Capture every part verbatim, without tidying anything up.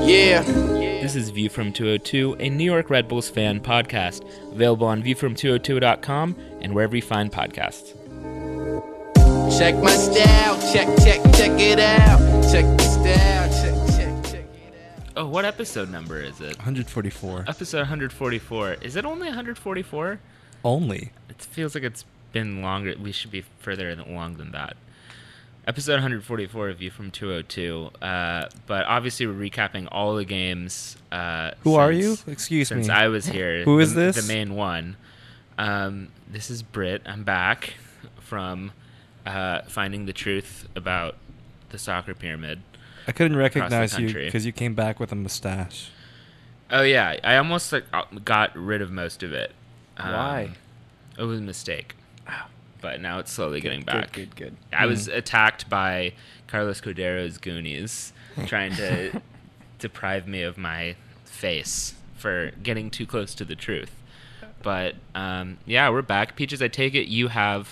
Yeah. This is View from two oh two, a New York Red Bulls fan podcast, available on view from two oh two dot com and wherever you find podcasts. Check my style, check, check, check it out. Check the style, check, check, check it out. Oh, what episode number is it? one forty-four. Episode one forty-four. Is it only one forty-four? Only. It feels like it's been longer. We should be further along than that. Episode one forty-four of View from two oh two. Uh, but obviously we're recapping all the games. Uh, Who since, are you? Excuse since me. I was here. Who is the, this? The main one. Um, this is Britt. I'm back from uh, finding the truth about the soccer pyramid. I couldn't recognize you country. because you came back with a mustache. Oh yeah, I almost like got rid of most of it. Um, Why? It was a mistake. But now it's slowly getting back. Good, good, good. I was attacked by Carlos Cordero's Goonies, trying to deprive me of my face for getting too close to the truth. But um, yeah, we're back. Peaches, I take it you have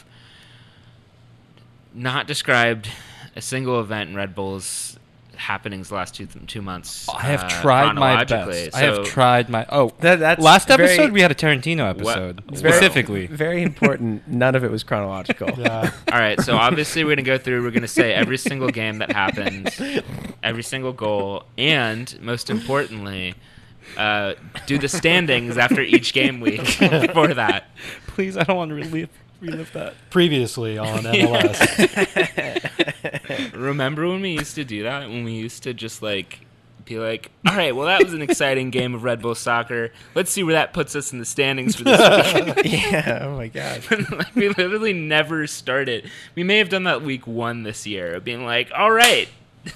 not described a single event in Red Bull's happenings the last two two months. I have uh, tried my chronologically. best. I have So- tried my... Oh, That, that's last very- episode we had a Tarantino episode, What? specifically. Very important. None of it was chronological. Yeah. All right, so obviously we're going to go through, we're going to say every single game that happened, every single goal, and most importantly, uh, do the standings after each game week for that. Please, I don't want to relive, relive that. Previously on M L S. Remember when we used to do that? When we used to just like be like, all right, well, that was an exciting game of Red Bull soccer. Let's see where that puts us in the standings for this week. Yeah. Oh my god. Like, we literally never started. We may have done that week one this year, of being like, all right,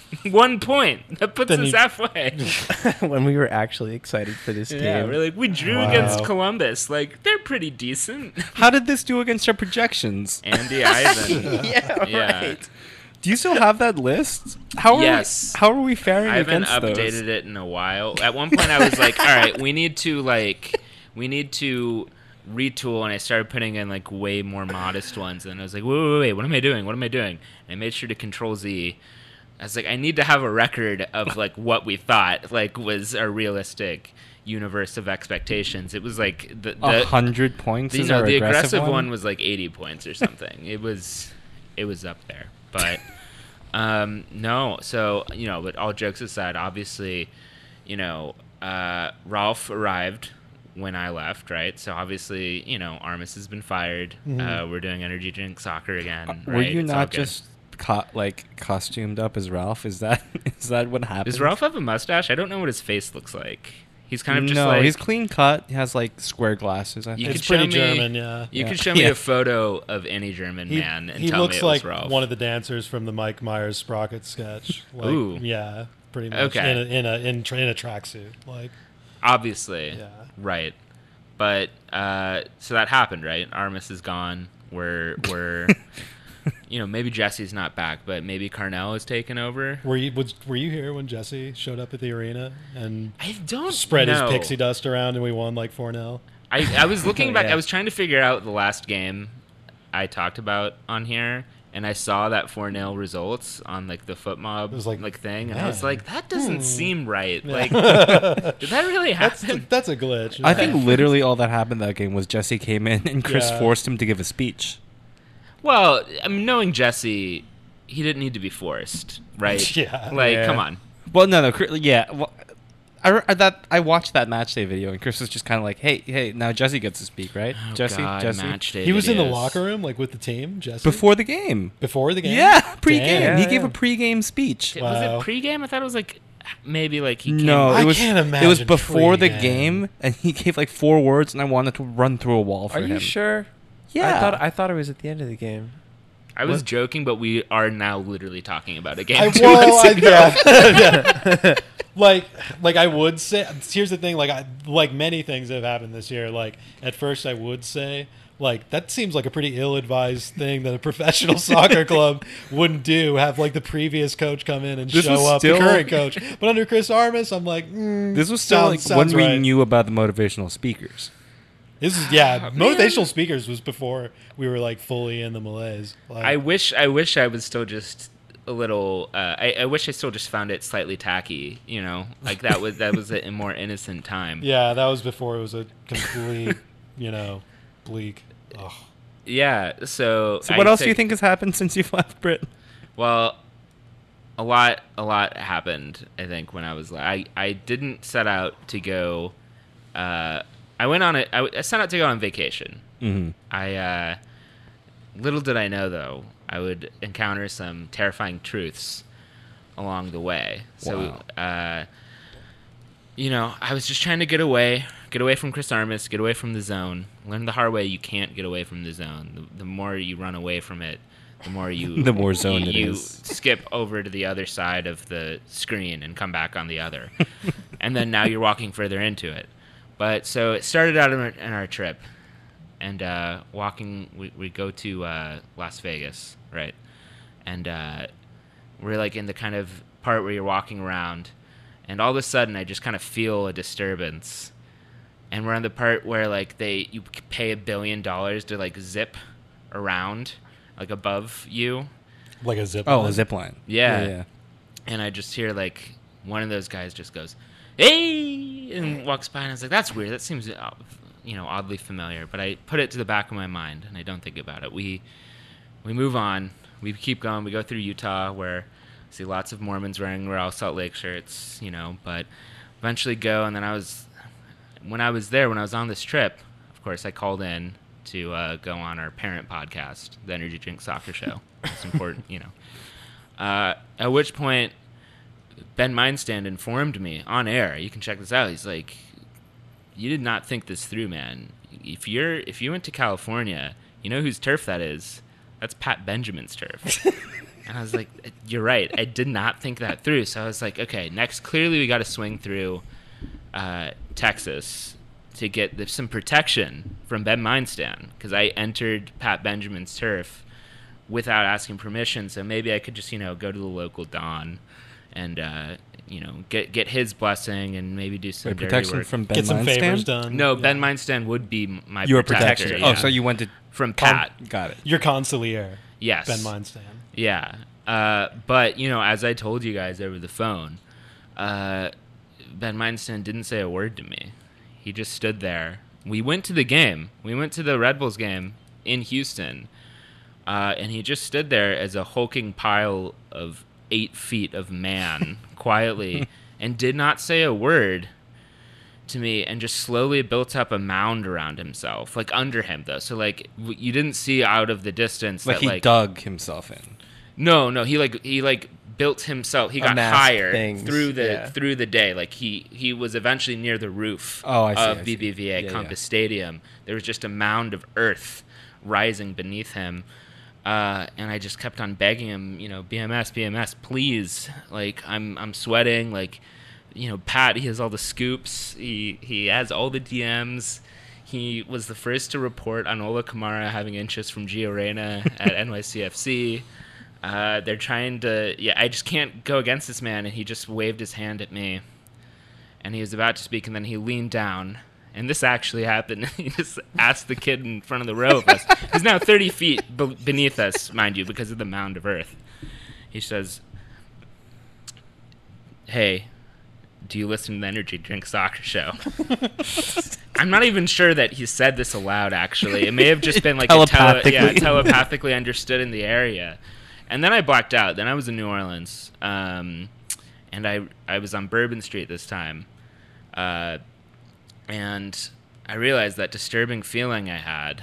one point. That puts Then us you- halfway. When we were actually excited for this Yeah, game. we're like, we drew Wow. against Columbus. Like, they're pretty decent. How did this do against our projections? Andy Ivan. yeah, Yeah. right. Do you still have that list? How are Yes. we, how are we faring I haven't against updated those? it in a while. At one point, I was like, all right, we need to, like, we need to retool, and I started putting in, like, way more modest ones, and I was like, wait, wait, wait, what am I doing? What am I doing? And I made sure to Control Z. I was like, I need to have a record of, like, what we thought, like, was a realistic universe of expectations. It was, like, the... A the hundred points You is know, our the aggressive, aggressive one? one was like eighty points or something. It was, it was up there. But um, no, so you know, but all jokes aside, obviously, you know, uh, Ralph arrived when I left, right? So obviously, you know, Armis has been fired. Mhm. Uh, we're doing energy drink soccer again. Uh, Were right? you It's all not good. just co- like costumed up as Ralph? Is that is that what happened? Does Ralph have a mustache? I don't know what his face looks like. He's kind of just no, like he's clean cut. He has like square glasses. I You think. could It's pretty show me- German, yeah. You Yeah. could show me Yeah. a photo of any German He, man and he tell looks me it like was Ralph. one of the dancers from the Mike Myers Sprocket sketch. Like, Ooh. Yeah, pretty much. Okay. In a in a in, tra- in a tracksuit. Like, Obviously. yeah. Right. But uh, so that happened, right? Armis is gone. We're we're you know, maybe Jesse's not back, but maybe Carnell is taking over. Were you was, were you here when Jesse showed up at the arena and I don't spread know. his pixie dust around and we won like four nil? I, I was looking back. Yeah. I was trying to figure out the last game I talked about on here, and I saw that four nil results on like the foot mob It was like, like thing, and I was man. like, that doesn't Hmm. seem right. Yeah. Like, did that really That's happen? that's a glitch. I think literally all that happened that game was Jesse came in and Chris Yeah. forced him to give a speech. Well, I mean, knowing Jesse, he didn't need to be forced, right? Yeah. Like, Yeah. come on. Well, no, no, Chris- yeah. Well, I, I that I watched that match day video and Chris was just kind of like, "Hey, hey, now Jesse gets to speak, right? Oh, Jesse, God, Jesse." match day he was in the videos. locker room like with the team, Jesse. Before the game. Before the game. Yeah, pre-game. Damn. he Yeah, gave yeah. a pre-game speech. Was Wow. it pregame? I thought it was like maybe like he came. No, I it was can't it was imagine before the pre-game. game, and he gave like four words, and I wanted to run through a wall for Are him. you sure? Yeah, I thought I thought it was at the end of the game. I was What? joking, but we are now literally talking about a game I, two well, months I, ago. yeah. like, like I would say. Here's the thing. Like, I, like many things that have happened this year. Like, at first, I would say, like, that seems like a pretty ill-advised thing that a professional soccer club wouldn't do. Have like the previous coach come in and This was show up still- the current coach. But under Chris Armis, I'm like, mm, this was still sounds, like when sounds we right. knew about the motivational speakers. This is yeah. Ah, man. Motivational speakers was before we were like fully in the malaise. Like, I wish I wish I was still just a little. Uh, I, I wish I still just found it slightly tacky. You know, like that was that was a more innocent time. Yeah, that was before it was a complete, you know, bleak. Ugh. Yeah. So. So what I else do you take- think has happened since you've left Britain? Well, a lot, a lot happened. I think when I was, I, I didn't set out to go. Uh, I went on it. I, I set out to go on vacation. Mm-hmm. I uh, little did I know though, I would encounter some terrifying truths along the way. So, uh, you know, I was just trying to get away, get away from Chris Armas, get away from the zone. Learn the hard way. You can't get away from the zone. The, the more you run away from it, the more you The more zone you, it you is. skip over to the other side of the screen and come back on the other, and then now you're walking further into it. But so it started out in our, in our trip, and uh, walking. We we go to uh, Las Vegas, right? And uh, we're like in the kind of part where you're walking around, and all of a sudden I just kind of feel a disturbance, and we're on the part where like they you pay a billion dollars to like zip around. Like above you. Like a zip Oh, line. a zip line. Yeah. yeah, yeah. And I just hear like one of those guys just goes, "Hey!" and walks by, and I was like, "That's weird. That seems, uh, you know, oddly familiar." But I put it to the back of my mind, and I don't think about it. We we move on. We keep going. We go through Utah, where I see lots of Mormons wearing Real Salt Lake shirts, you know. But eventually go, and then I was when I was there, when I was on this trip, of course, I called in to uh, go on our parent podcast, the Energy Drink Soccer Show. It's important, you know. Uh, at which point, Ben Mindstand informed me on air. You can check this out. He's like, "You did not think this through, man. If you're if you went to California, you know whose turf that is? That's Pat Benjamin's turf." And I was like, "You're right. I did not think that through." So I was like, "Okay, next, clearly we got to swing through uh, Texas to get the, some protection from Ben Mindstand, because I entered Pat Benjamin's turf without asking permission. So maybe I could just, you know, go to the local Don and, uh, you know, get get his blessing and maybe do some Wait, dirty protection work. from Ben Get some Mindstand? favors done. No, Yeah. Ben Mindstand would be m- my Your protector. protection. yeah. Oh, so you went to from Pat. Got it. Your consigliere, Yes. Ben Mindstand. Yeah. Uh, but, you know, as I told you guys over the phone, uh, Ben Mindstand didn't say a word to me. He just stood there. We went to the game. We went to the Red Bulls game in Houston. Uh, and he just stood there as a hulking pile of eight feet of man, quietly, and did not say a word to me, and just slowly built up a mound around himself, like under him, though. So, like, w- you didn't see out of the distance Like that, he like, dug himself in. no, no, he like he like built himself. He got Amassed higher things, through the yeah. through the day. Like he he was eventually near the roof Oh, I see, of I see. B B V A Yeah, Compass yeah. Stadium. There was just a mound of earth rising beneath him. Uh, and I just kept on begging him, you know, B M S, B M S, please. Like I'm I'm sweating. Like, you know, Pat, he has all the scoops. He he has all the D Ms. He was the first to report on Ola Kamara having interest from Gio Reyna at N Y C F C. Uh, they're trying to, yeah, I just can't go against this man. And he just waved his hand at me. And he was about to speak, and then he leaned down. And this actually happened. He just asked the kid in front of the row of us, who's now thirty feet be- beneath us, mind you, because of the mound of earth. He says, "Hey, do you listen to the Energy Drink Soccer Show?" I'm not even sure that he said this aloud, actually. It may have just been like a tele- Telepathically. yeah, telepathically understood in the area. And then I blacked out. Then I was in New Orleans. Um, and I I was on Bourbon Street this time. Uh, and I realized that disturbing feeling I had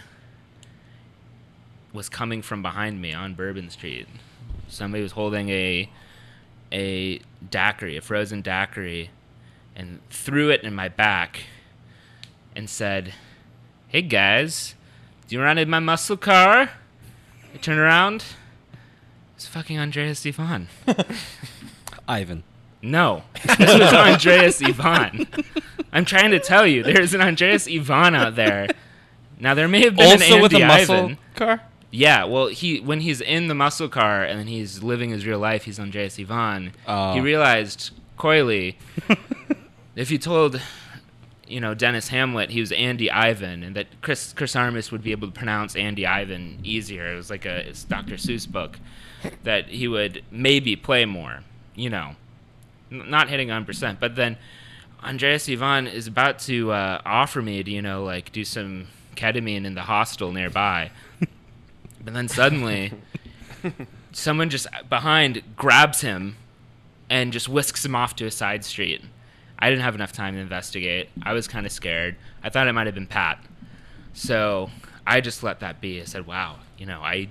was coming from behind me on Bourbon Street. Somebody was holding a a daiquiri, a frozen daiquiri, and threw it in my back and said, "Hey guys, do you run in my muscle car?" I turned around. It's fucking Andreas Ivan. Ivan. No, this was Andreas Ivan. I'm trying to tell you, there's an Andreas Ivan out there. Now there may have been Also an with Andy a muscle Ivan. car? Yeah, well, he when he's in the muscle car and then he's living his real life, he's Andreas Ivan. Oh. He realized coyly, if he told you know, Dennis Hamlet, he was Andy Ivan, and that Chris Chris Armas would be able to pronounce Andy Ivan easier. It was like a it's Doctor Seuss book that he would maybe play more, you know, N- not hitting one hundred percent. But then Andreas Ivan is about to uh, offer me to, you know, like do some ketamine in the hostel nearby. But then suddenly someone just behind grabs him and just whisks him off to a side street. I didn't have enough time to investigate. I was kind of scared. I thought it might have been Pat. So I just let that be. I said, wow, you know, I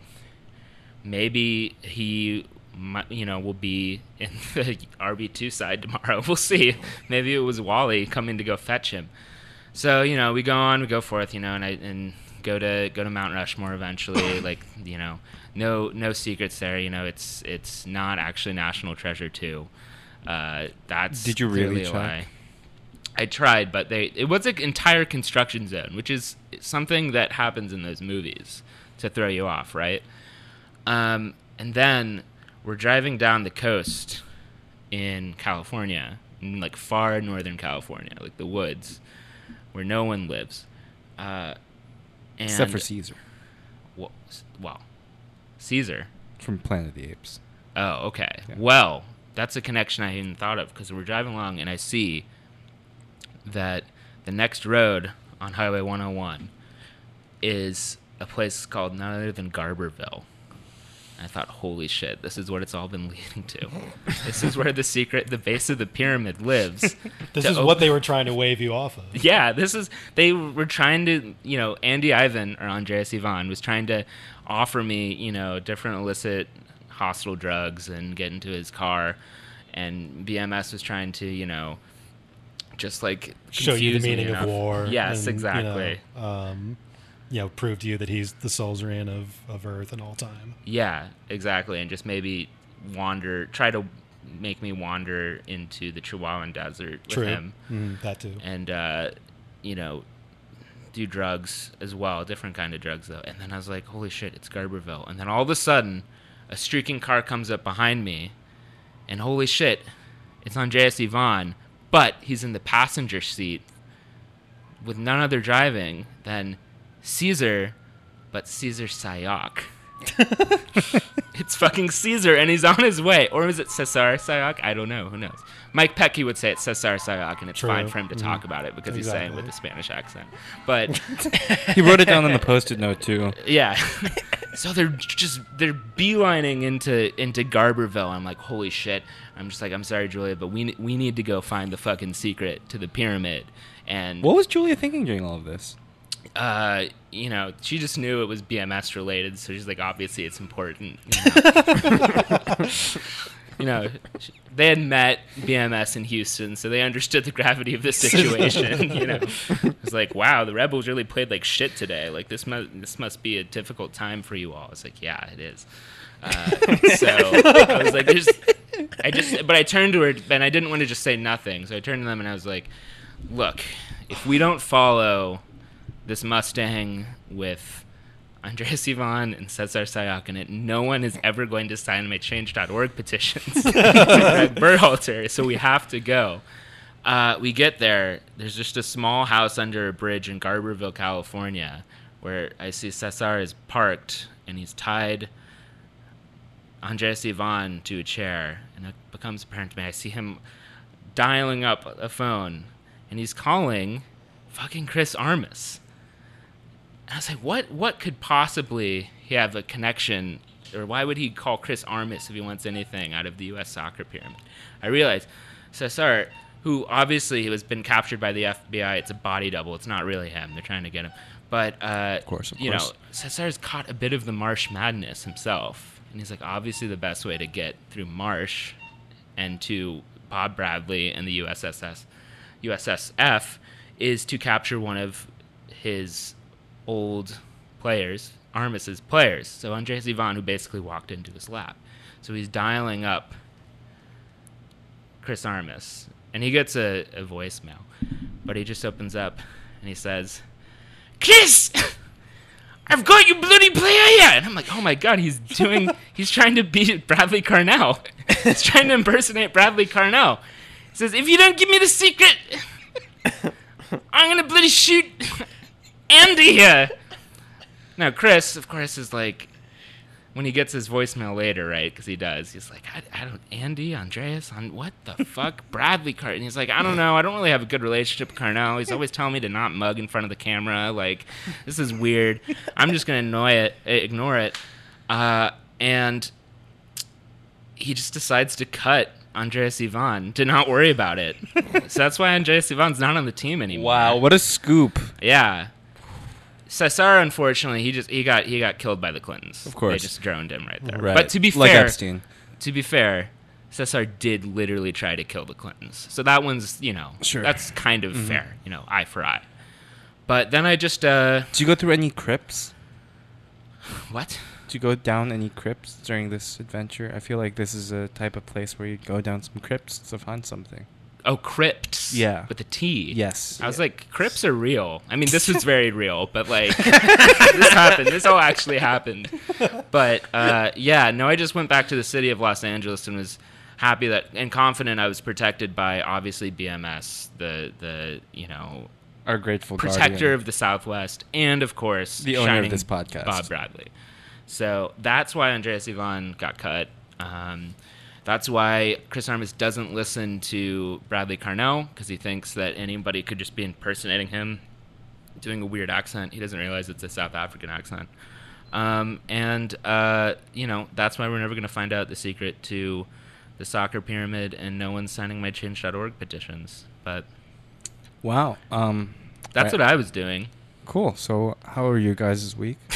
maybe he, might, you know, will be in the R B two side tomorrow. We'll see. Maybe it was Wally coming to go fetch him. So, you know, we go on, we go forth, you know, and I and go to go to Mount Rushmore eventually. Like, you know, no no secrets there. You know, it's it's not actually National Treasure two. Uh, that's Did you really clearly a try? lie. I tried, but they it was an entire construction zone, which is something that happens in those movies to throw you off, right? Um, and then we're driving down the coast in California, in like far northern California, like the woods, where no one lives. Uh, and Except for Caesar Well, well, Caesar. from Planet of the Apes. Oh, okay. Yeah. Well, that's a connection I hadn't thought of, because we're driving along and I see that the next road on Highway one oh one is a place called none other than Garberville. And I thought, holy shit, this is what it's all been leading to. This is where the secret, the base of the pyramid lives. This To is op- what they were trying to wave you off of. Yeah, this is, they were trying to, you know, Andy Ivan, or Andreas Ivan, was trying to offer me, you know, different illicit hostile drugs and get into his car. And B M S was trying to, you know, just like Show you the confuse me meaning enough. of war. Yes, and, exactly. You know, um, you know, prove to you that he's the Solzerian of, of Earth and all time. Yeah, exactly. And just maybe wander, try to make me wander into the Chihuahuan Desert with True. him. Mm, that too. And, uh, you know, do drugs as well, different kind of drugs though. And then I was like, holy shit, it's Garberville. And then all of a sudden, a streaking car comes up behind me, and holy shit, it's Andreas Ivan, but he's in the passenger seat with none other driving than Caesar, but Caesar Sayoc. It's fucking Caesar, and he's on his way. Or is it Cesar Sayoc? I don't know. Who knows? Mike Pecky would say it's Cesar Sayoc, and it's True. fine for him to Mhm. talk about it because he's saying it Exactly. with a Spanish accent. But He wrote it down on the post-it note too. yeah. So they're just they're beelining into into Garberville. I'm like, holy shit. I'm just like, I'm sorry, Julia, but we we need to go find the fucking secret to the pyramid. And What was Julia thinking during all of this? uh, you know, she just knew it was B M S related, so she's like, obviously it's important. You know, you know sh- they had met B M S in Houston, so they understood the gravity of the situation. You know, it was like, wow, the Rebels really played like shit today. Like this must this must be a difficult time for you all. It's like, yeah, it is. Uh, so I was like, there's, I just, but I turned to her, and I didn't want to just say nothing. So I turned to them, and I was like, look, if we don't follow this Mustang with Andreas Ivan and Cesar Sayoc in it, no one is ever going to sign my change dot org petitions to Greg Berhalter, so we have to go. Uh, we get there. There's just a small house under a bridge in Garberville, California, where I see Cesar is parked, and he's tied Andreas Ivan to a chair, and it becomes apparent to me. I see him dialing up a phone, and he's calling fucking Chris Armas. And I was like, what what could possibly have a connection, or why would he call Chris Armas if he wants anything out of the U S soccer pyramid? I realized Cesar, who obviously has been captured by the F B I, it's a body double. It's not really him. They're trying to get him. But, uh, Of course, of you course. know, Cesar's caught a bit of the Marsh madness himself. And he's like, obviously the best way to get through Marsh and to Bob Bradley and the U S S S, U S S F is to capture one of his old players, Armas's players. So Andreas Ivan, who basically walked into his lap. So he's dialing up Chris Armas, and he gets a, a voicemail, but he just opens up and he says, Chris, I've got you bloody player here. And I'm like, oh my God, he's doing, he's trying to beat Bradley Carnell. He's trying to impersonate Bradley Carnell. He says, if you don't give me the secret, I'm gonna bloody shoot Andy here. Now, Chris, of course, is like, when he gets his voicemail later, right? Because he does. He's like, I, I don't, Andy, Andreas, on what the fuck? Bradley Car. And he's like, I don't know. I don't really have a good relationship with Carnell. He's always telling me to not mug in front of the camera. Like, this is weird. I'm just going to annoy it, ignore it. Uh, and he just decides to cut Andreas Ivan to not worry about it. So that's why Andreas Ivan's not on the team anymore. Wow, what a scoop! Yeah. Cesar, unfortunately, he just he got he got killed by the Clintons. Of course. They just droned him right there. Right. But to be like fair, Epstein. to be fair, Cesar did literally try to kill the Clintons. So that one's, you know, Sure. that's kind of fair, you know, eye for eye. But then I just uh Did you go through any crypts? what? Did you go down any crypts during this adventure? I feel like this is a type of place where you go down some crypts to find something. Oh, crypts. Yeah. With a T. Yes. I was like, crypts are real. I mean, this is very real, but like, this happened. This all actually happened. But uh, yeah, no, I just went back to the city of Los Angeles and was happy that and confident I was protected by obviously B M S, the the you know Our grateful protector guardian. of the Southwest, and of course The owner of shining this podcast. Bob Bradley. So that's why Andreas Ivan got cut. Um, That's why Chris Armas doesn't listen to Bradley Carnell, because he thinks that anybody could just be impersonating him, doing a weird accent. He doesn't realize it's a South African accent. Um, and, uh, you know, that's why we're never going to find out the secret to the soccer pyramid, and no one's signing my change dot org petitions. But Wow. Um, that's right. what I was doing. Cool. So, how are you guys this week?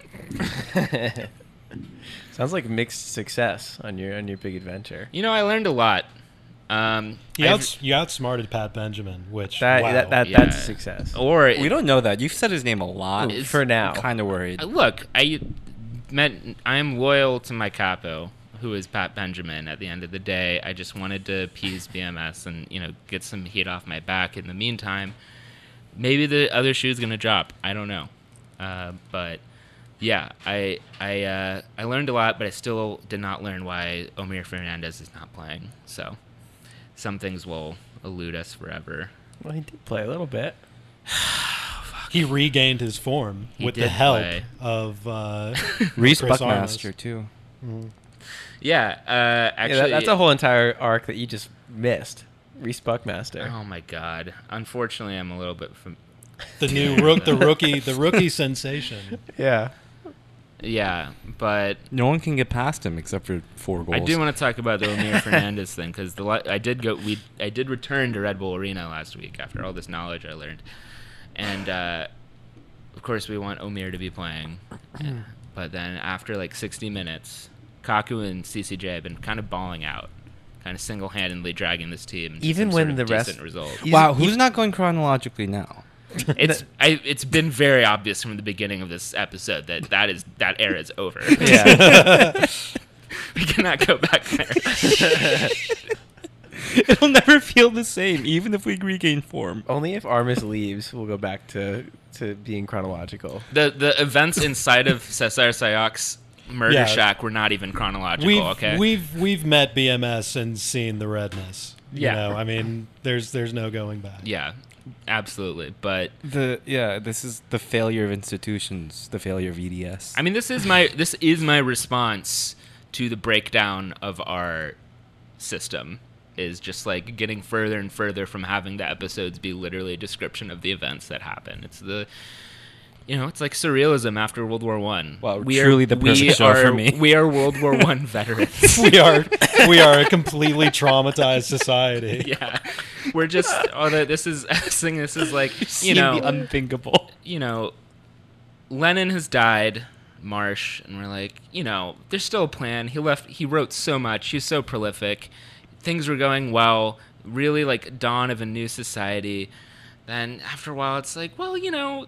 Sounds like mixed success on your on your big adventure. You know, I learned a lot. Um, You, I've- outs- you outsmarted Pat Benjamin, which That wow. that, that Yeah. that's a success. or We don't know that. You've said his name a lot. It's- For now. Kind of worried. Uh, Look, I meant I am loyal to my capo, who is Pat Benjamin. At the end of the day, I just wanted to appease B M S and, you know, get some heat off my back. In the meantime, maybe the other shoe's gonna drop. I don't know, uh, but yeah, I I uh, I learned a lot, but I still did not learn why Omir Fernandez is not playing. So some things will elude us forever. Well, he did play a little bit. He regained his form He with the did help play. of uh, Reese Chris Buckmaster, Armas. too. Yeah, uh, actually, yeah, that, that's a whole entire arc that you just missed. Reese Buckmaster. Oh my god! Unfortunately, I'm a little bit from. The new rook, the rookie, the rookie sensation. Yeah. Yeah, but No one can get past him except for four goals. I do want to talk about the Omir Fernandez thing, because the li- I did go we I did return to Red Bull Arena last week after all this knowledge I learned, and uh, of course we want Omir to be playing, but then after like sixty minutes, Kaku and C C J have been kind of balling out, kind of single-handedly dragging this team. to Even some when sort of the rest- decent result. He's- Wow, he's- who's not going chronologically now? It's I, it's been very obvious from the beginning of this episode that that is that era is over. Yeah. We cannot go back there. It'll never feel the same, even if we regain form. Only if Armis leaves, we'll go back to, to being chronological. The the events inside of Cesar Sayok's murder Yeah. shack were not even chronological. We've okay, we've we've met B M S and seen the redness. You Yeah. know, I mean, there's there's no going back. yeah, absolutely. But The yeah, this is the failure of institutions, the failure of E D S. I mean, this is my this is my response to the breakdown of our system. Is just like getting further and further from having the episodes be literally a description of the events that happen. It's the You know, it's like surrealism after World War One. Wow, we truly are, the we perfect show are, for me. We are World War One veterans. we are we are a completely traumatized society. Yeah, we're just. Oh, the- this is saying this is like you Seen know, the unthinkable. you know, Lenin has died, Marsh, and we're like, you know, there's still a plan. He left. He wrote so much. He's so prolific. Things were going well. Really, like dawn of a new society. Then after a while, it's like, well, you know.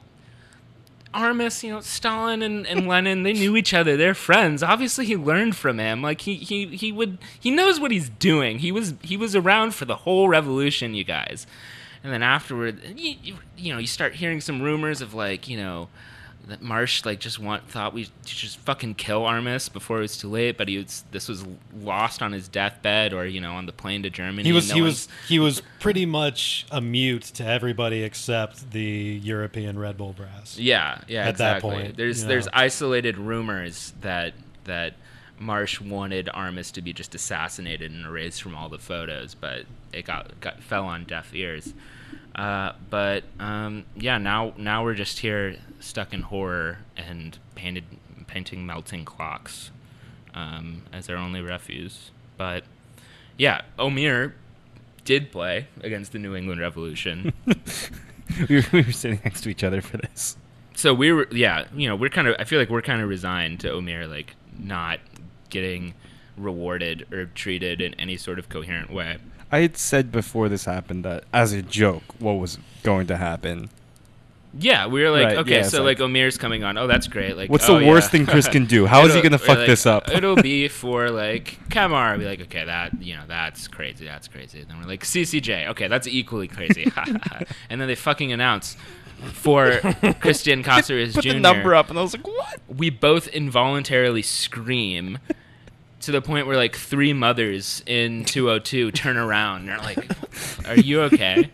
Armis, you know, Stalin and, and Lenin, they knew each other. They're friends. Obviously, he learned from him. Like he, he, he would he knows what he's doing. He was he was around for the whole revolution, you guys. And then afterward, you, you, you know, you start hearing some rumors of like, you know, that Marsh like just want thought we should just fucking kill Armis before it was too late, but he was this was lost on his deathbed or you know on the plane to Germany. He was no he one's- was he was pretty much a mute to everybody except the European Red Bull brass. yeah yeah at that exactly. point, there's you there's know. isolated rumors that that Marsh wanted Armis to be just assassinated and erased from all the photos, but it got, got fell on deaf ears. Uh, but um, yeah, now now we're just here stuck in horror and painted painting melting clocks um, as our only refuge. But yeah, Omir did play against the New England Revolution. we, were, we were sitting next to each other for this. So we were, yeah, you know, we're kind of. I feel like we're kind of resigned to Omir like not getting rewarded or treated in any sort of coherent way. I had said before this happened that as a joke, what was going to happen. Yeah, we were like, Right, okay, yeah, it's so like, like- Omir's coming on. Oh, that's great. Like, What's oh, the worst yeah. thing Chris can do? How is he It'll- going to or, fuck like, this up? It'll be for like Kamar. I'll be like, okay, that you know, that's crazy. That's crazy. And then we're like, C C J. Okay, that's equally crazy. And then they fucking announce for Christian Cáceres Put Junior the number up, and I was like, what? We both involuntarily scream to the point where like three mothers in two oh two turn around and are like, are you okay?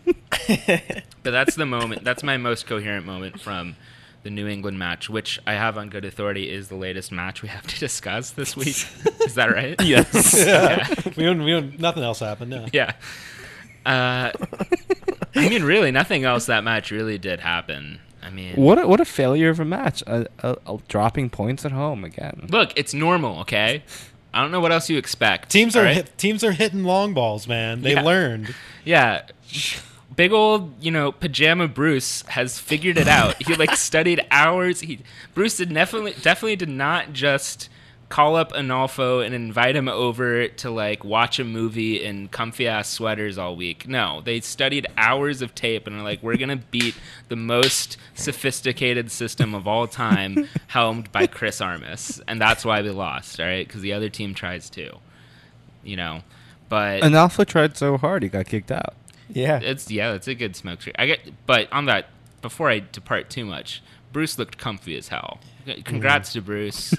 But that's the moment. That's my most coherent moment from the New England match, which I have on good authority is the latest match we have to discuss this week. Is that right? Yes. Yeah. we don't, we don't, nothing else happened. No. Yeah. Uh, I mean, really, nothing else that match really did happen. I mean, What a, what a failure of a match. Uh, uh, uh, dropping points at home again. look, it's normal, okay? I don't know what else you expect. Teams are all right? hit, teams are hitting long balls, man. They Yeah. learned. Yeah. Big old, you know, pajama Bruce has figured it out. He like studied hours. He Bruce did definitely definitely did not just call up Anolfo and invite him over to like watch a movie in comfy ass sweaters all week. No, they studied hours of tape and are like, we're gonna beat the most sophisticated system of all time, helmed by Chris Armis, and that's why we lost. All right, because the other team tries to, you know, but And Alpha tried so hard, he got kicked out. Yeah. it's yeah, it's a good smoke screen. I get, but on that, before I depart too much, Bruce looked comfy as hell. Congrats to Bruce.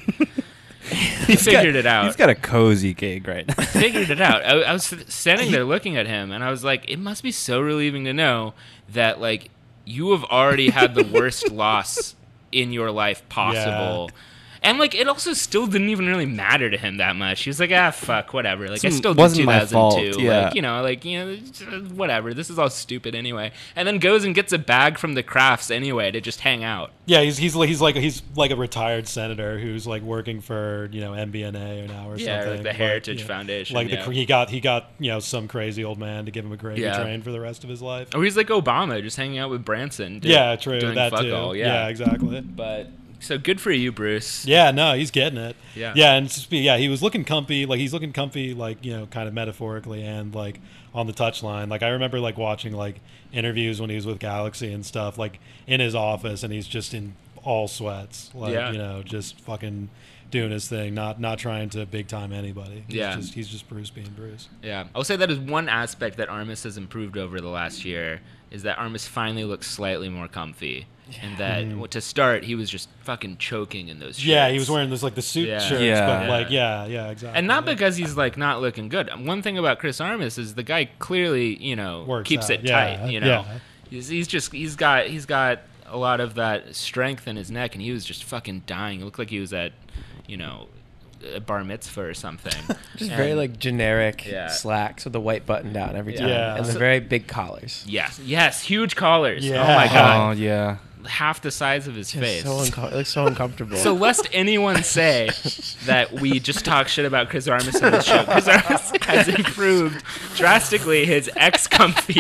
He figured got, it out. He's got a cozy gig right now. Figured it out. I, I was standing there looking at him, and I was like, it must be so relieving to know that like you have already had the worst loss in your life possible. And like, it also still didn't even really matter to him that much. He was like, ah, fuck, whatever. Like, I It still did wasn't two my thousand two. fault, yeah. Like, you know, like, you know, whatever. This is all stupid anyway. And then goes and gets a bag from the Crafts anyway to just hang out. Yeah, he's he's like he's like he's like a retired senator who's like working for you know M B N A now or Yeah, something. like the Like, Heritage you know, Foundation. Like yeah. the, he got he got you know some crazy old man to give him a gravy Yeah. train for the rest of his life. Or he's like Obama, just hanging out with Branson. do- Yeah, true. doing That fuck too. all. Yeah. Yeah. exactly. But so good for you, Bruce. Yeah, no, he's getting it. Yeah. yeah, and just be, yeah, he was looking comfy. Like he's looking comfy, like you know, kind of metaphorically and like on the touchline. Like I remember like watching like interviews when he was with Galaxy and stuff, like in his office, and he's just in all sweats, like Yeah. you know, just fucking doing his thing, not not trying to big time anybody. He's Yeah. just, he's just Bruce being Bruce. Yeah, I'll say that is one aspect that Armis has improved over the last year is that Armis finally looks slightly more comfy, and that well, to start he was just fucking choking in those. Shirts. Yeah, he was wearing this like the suit Yeah. shirts, Yeah. but like yeah, yeah, exactly. and not because he's like not looking good. One thing about Chris Armis is the guy clearly, you know, Works keeps out. it Yeah, tight. You know, yeah. he's, he's just he's got he's got a lot of that strength in his neck, and he was just fucking dying. It looked like he was at, you know, a bar mitzvah or something. Just And- very like generic Yeah. slacks with the white button down every time, Yeah. and the So- very big collars. Yes, yes, huge collars. Yeah. Oh my Oh, god, yeah. half the size of his Just face. so unco- it looks so uncomfortable. So lest anyone say that we just talk shit about Chris Armis on this show, Chris Armis has improved drastically his ex-comfy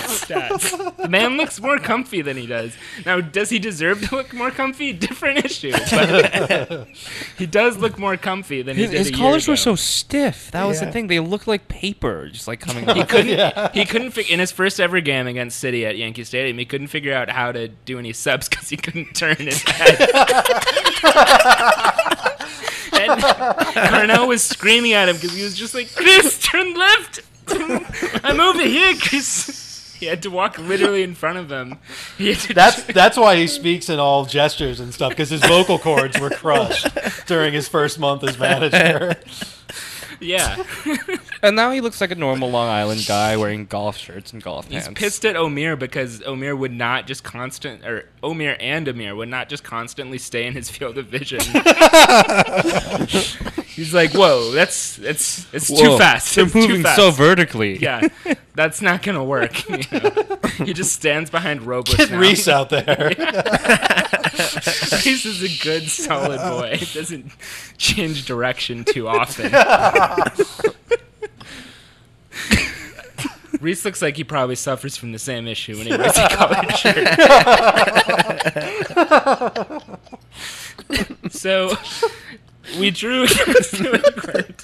stats. The man looks more comfy than he does. Now, does he deserve to look more comfy? Different issue. But he does look more comfy than he His, did his a year collars ago. were so stiff. That was Yeah. the thing. They looked like paper, just like coming He off. couldn't. He couldn't. Fi- in his first ever game against City at Yankee Stadium, he couldn't figure out how to do any subs because he couldn't turn his head. And Carnell was screaming at him because he was just like, "Chris, turn left. I'm over here, Chris." He had to walk literally in front of him. He had to That's that's why he speaks in all gestures and stuff, because his vocal cords were crushed during his first month as manager. yeah. And now he looks like a normal Long Island guy wearing golf shirts and golf He's pants. pissed at Omir because Omir would not just constant, or Omir and Amir would not just constantly stay in his field of vision. He's like, whoa, that's that's it's Whoa, too fast. They're It's too moving fast. so vertically. Yeah, that's not gonna work. You know? He just stands behind Robles Get now. Reese out there. Reese is a good, solid boy. He doesn't change direction too often. Reese looks like he probably suffers from the same issue when he wears a collared shirt. So, we drew against New England.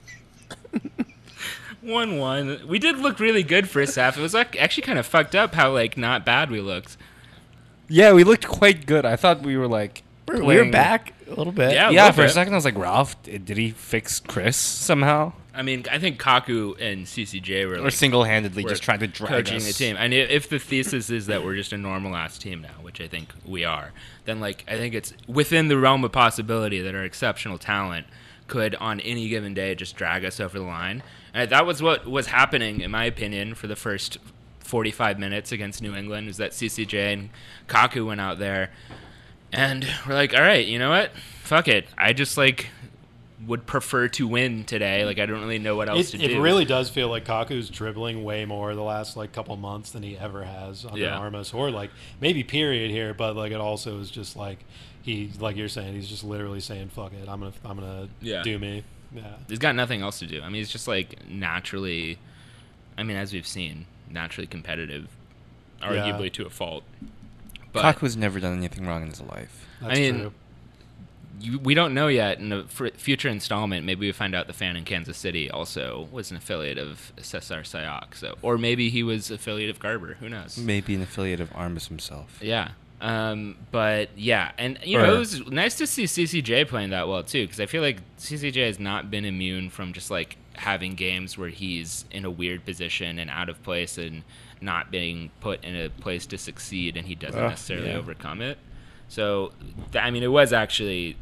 one one. We did look really good first half. It was like actually kind of fucked up how like not bad we looked. Yeah, we looked quite good. I thought we were like We were playing- back a little bit. Yeah. a Yeah, little for a bit. second I was like, Ralph, did did he fix Chris somehow? I mean, I think Kaku and C C J were Or like single-handedly we're just trying to drag coaching us. the team. And i- if the thesis is that we're just a normal ass team now, which I think we are, then like I think it's within the realm of possibility that our exceptional talent could on any given day just drag us over the line. And that was what was happening, in my opinion, for the first forty-five minutes against New England. Is that C C J and Kaku went out there, and we're like, all right, you know what? Fuck it. I just like would prefer to win today. Like I don't really know what else It, to it do. really does feel like Kaku's dribbling way more the last like couple months than he ever has under Yeah. Armas, or like maybe period here, but like it also is just like he, like you're saying, he's just literally saying, "Fuck it, I'm gonna, I'm gonna Yeah. do me." Yeah, He's got nothing else to do. I mean, he's just like naturally, I mean, as we've seen, naturally competitive, arguably Yeah. to a fault. But Kaku's never done anything wrong in his life. that's I mean, true. you, we don't know yet. In a fr- future installment, maybe we find out the fan in Kansas City also was an affiliate of Cesar Sayoc. So, or maybe he was affiliate of Garber. Who knows? Maybe an affiliate of Armas himself. Yeah. Um, but yeah, and you Or- know, it was nice to see C C J playing that well too, because I feel like C C J has not been immune from just like having games where he's in a weird position and out of place and not being put in a place to succeed, and he doesn't Uh, necessarily yeah. overcome it. So, th- I mean, it was actually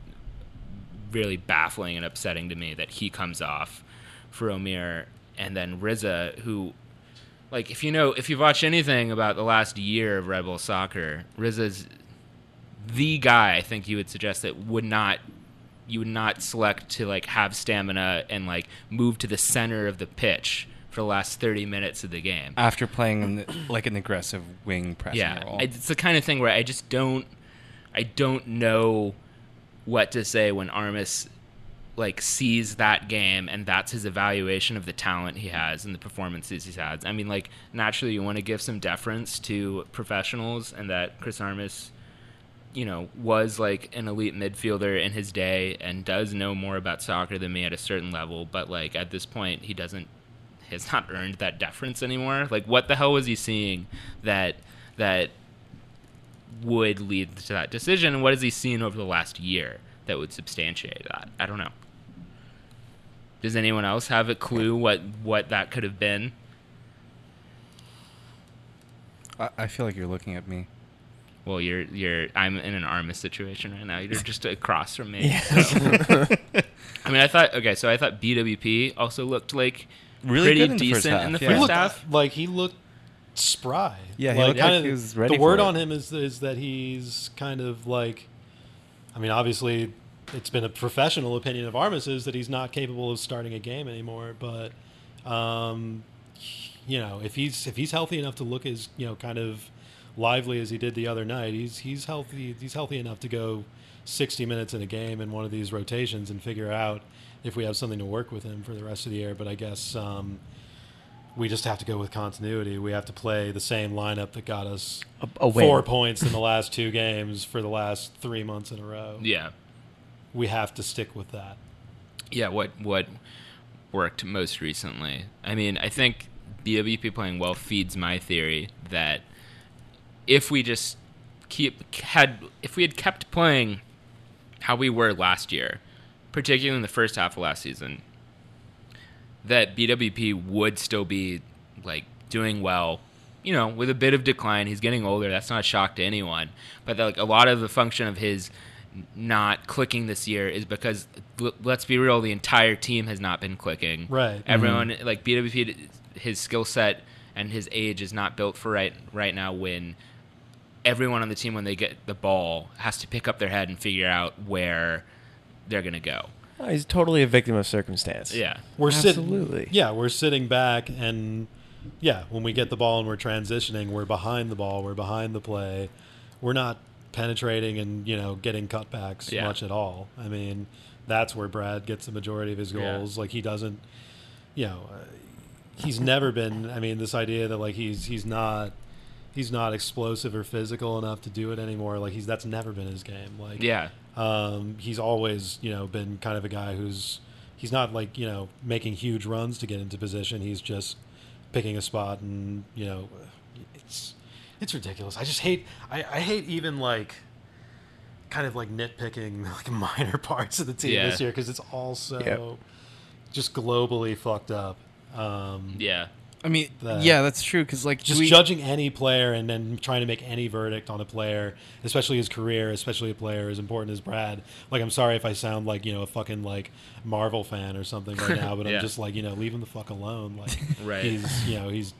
really baffling and upsetting to me that he comes off for Omir, and then Riza, who, like, if you know, if you've watched anything about the last year of Red Bull soccer, Riza's the guy I think you would suggest that would not, you would not select to like have stamina and like move to the center of the pitch for the last thirty minutes of the game. After playing in the, like an aggressive wing pressing Yeah, role. it's the kind of thing where I just don't, I don't know what to say when Armas like sees that game and that's his evaluation of the talent he has and the performances he's had. I mean, like naturally you want to give some deference to professionals, and that Chris Armas, you know, was like an elite midfielder in his day and does know more about soccer than me at a certain level. But like at this point, he doesn't, has not earned that deference anymore. Like what the hell was he seeing that that would lead to that decision, and what has he seen over the last year that would substantiate that? I don't know. Does anyone else have a clue what what that could have been? I, I feel like you're looking at me. Well, you're you're I'm in an Armas situation right now. You're just across from me. Yeah. so. I mean, I thought okay, so I thought B W P also looked like Really pretty good in the first decent half, in the yeah. He first looked, half. like he looked spry. Yeah, he like, looked like kinda- he was ready The word for it. on him is is that he's kind of like, I mean, obviously, it's been a professional opinion of Armas is that he's not capable of starting a game anymore. But, um, you know, if he's if he's healthy enough to look as you know kind of lively as he did the other night, he's he's healthy. He's healthy enough to go sixty minutes in a game in one of these rotations and figure out if we have something to work with him for the rest of the year. But I guess. Um, we just have to go with continuity. We have to play the same lineup that got us A, a win. four points in the last two games for the last three months in a row. Yeah. We have to stick with that. Yeah, what what worked most recently. I mean, I think B W P playing well feeds my theory that if we just keep had if we had kept playing how we were last year, particularly in the first half of last season, that B W P would still be like doing well you know, with a bit of decline. He's getting older. That's not a shock to anyone. But like a lot of the function of his not clicking this year is because, l- let's be real, the entire team has not been clicking. Right. Everyone, like B W P, his skill set and his age is not built for right right now when everyone on the team, when they get the ball, has to pick up their head and figure out where they're going to go. Oh, he's totally a victim of circumstance. Yeah. We're Absolutely. sitting. Yeah, we're sitting back, and yeah, when we get the ball and we're transitioning, we're behind the ball, we're behind the play, we're not penetrating and you know getting cutbacks Yeah. much at all. I mean, that's where Brad gets the majority of his Yeah. goals. Like he doesn't, you know, uh, he's never been. I mean, this idea that like he's he's not. He's not explosive or physical enough to do it anymore. Like he's that's never been his game. Like Yeah. Um, he's always, you know, been kind of a guy who's he's not like, you know, making huge runs to get into position. He's just picking a spot and, you know, it's it's ridiculous. I just hate I, I hate even like kind of like nitpicking like minor parts of the team Yeah. this year because it's all so Yep. just globally fucked up. Um, Yeah. I mean, The- yeah, that's true. Because like, just we, judging any player and then trying to make any verdict on a player, especially his career, especially a player as important as Brad. Like, I'm sorry if I sound like, you know, a fucking, like, Marvel fan or something right now, but Yeah. I'm just like, you know, leave him the fuck alone. Like, Right. he's, you know, he's...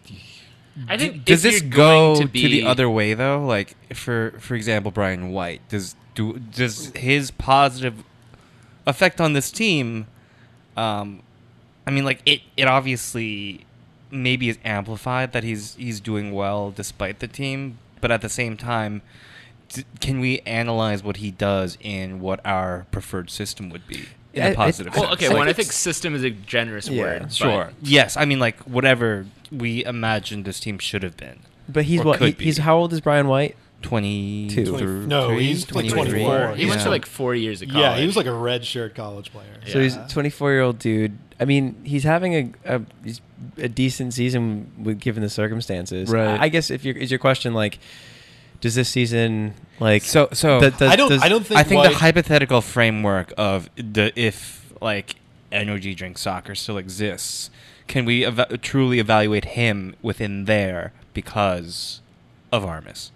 I think does if this you're go going to, to, be, the other way though? Like, for for example, Brian White does do does his positive effect on this team? Um, I mean, like it it obviously maybe is amplified that he's he's doing well despite the team, but at the same time, d- can we analyze what he does in what our preferred system would be in Yeah, a it- positive Well, sense? okay, Like one, I it's- think system is a generous Yeah, word. but- Sure. Yes, I mean like whatever we imagined this team should have been. But he's Or what? He, could be. he's how old is Brian White? Twenty Two. through No, three, he's like twenty-three. twenty-four. He went Yeah. to like four years of college. Yeah, he was like a red shirt college player. So he's a twenty-four year old dude. I mean, he's having a a, he's a decent season with given the circumstances. Right. I, I guess if your is your question like, does this season like So so th- does- I don't. does- I don't think. I think White, the hypothetical framework of the if like energy drink soccer still exists, can we eva- truly evaluate him within there because of Armis?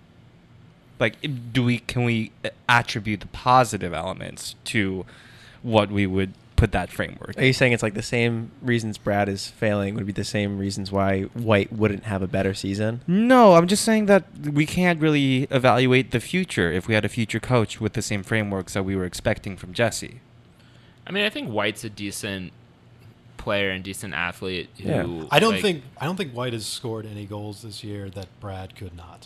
Like, do we can we attribute the positive elements to what we would put that framework? Are you saying it's like the same reasons Brad is failing would be the same reasons why White wouldn't have a better season? No, I'm just saying that we can't really evaluate the future if we had a future coach with the same frameworks that we were expecting from Jesse. I mean, I think White's a decent player and decent athlete. Who, Yeah. I don't like- think. I don't think White has scored any goals this year that Brad could not.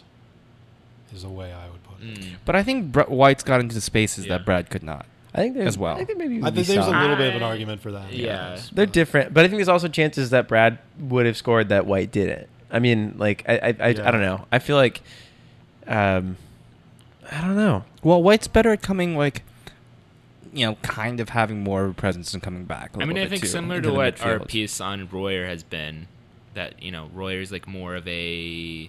Is a way I would put it. Mm. But I think Br- White's got into spaces Yeah. that Brad could not. I think there's As well. I think maybe I would be think there's a solid. little bit of an I- argument for that. yeah. yes, They're but- different, but I think there's also chances that Brad would have scored that White didn't. I mean, like I I, I, Yeah. I don't know. I feel like, um, I don't know. Well, White's better at coming, like, you know, kind of having more of a presence and coming back. a I mean, little I bit, think too, similar into to the what our midfield. piece on Royer has been, that, you know, Royer's like more of a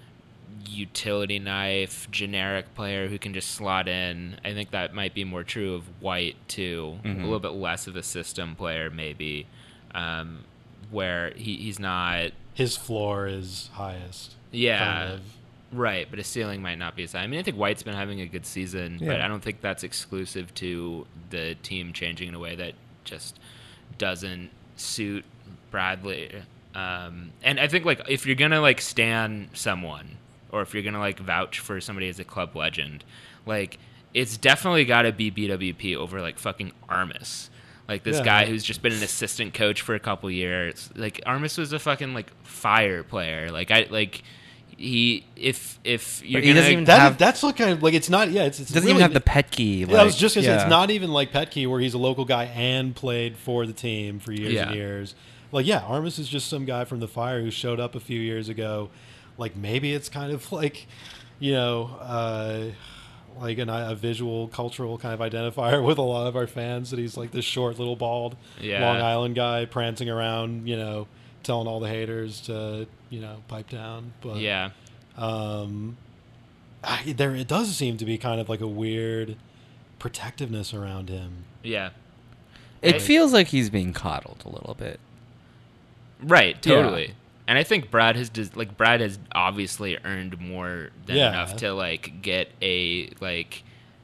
utility knife, generic player who can just slot in. I think that might be more true of White, too. Mhm. A little bit less of a system player, maybe, um, where he, he's not... His floor is highest. Yeah, kind of. right, but his ceiling might not be as high. I mean, I think White's been having a good season, but Yeah. I don't think that's exclusive to the team changing in a way that just doesn't suit Bradley. Um, and I think, like, if you're gonna like stan someone, or if you're gonna like vouch for somebody as a club legend, like, it's definitely got to be B W P over like fucking Armis. Like this Yeah. guy who's just been an assistant coach for a couple years. Like Armis was a fucking like fire player. Like I like he if if you're But he gonna doesn't even That, have- that's what kind of like it's not. Yeah, it's, it's Doesn't really, even have the pet key. Like, Yeah, I was just gonna say yeah. it's not even like Petke where he's a local guy and played for the team for years and Yeah. years. Like, yeah, Armis is just some guy from the Fire who showed up a few years ago. Like, maybe it's kind of like, you know, uh, like an, a visual, cultural kind of identifier with a lot of our fans that he's like this short, little, bald Yeah. Long Island guy prancing around, you know, telling all the haters to, you know, pipe down. But yeah. um, I, there it does seem to be kind of like a weird protectiveness around him. Yeah. It Right. feels like he's being coddled a little bit. Right, totally. And I think Brad has des- like Brad has obviously earned more than Yeah. enough to like get a like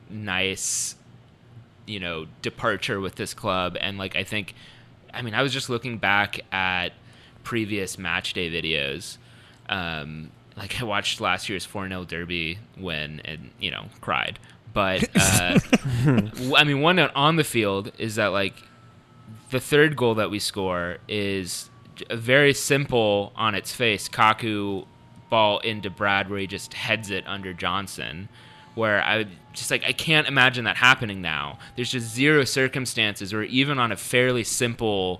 nice, you know, departure with this club. And like I think, I mean, I was just looking back at previous match day videos. Um, like I watched last year's four nil Derby win and, you know, cried. But uh, w- I mean, one note on the field is that like the third goal that we score is a very simple on its face Kaku ball into Brad where he just heads it under Johnson, where I just like I can't imagine that happening now. There's just zero circumstances where even on a fairly simple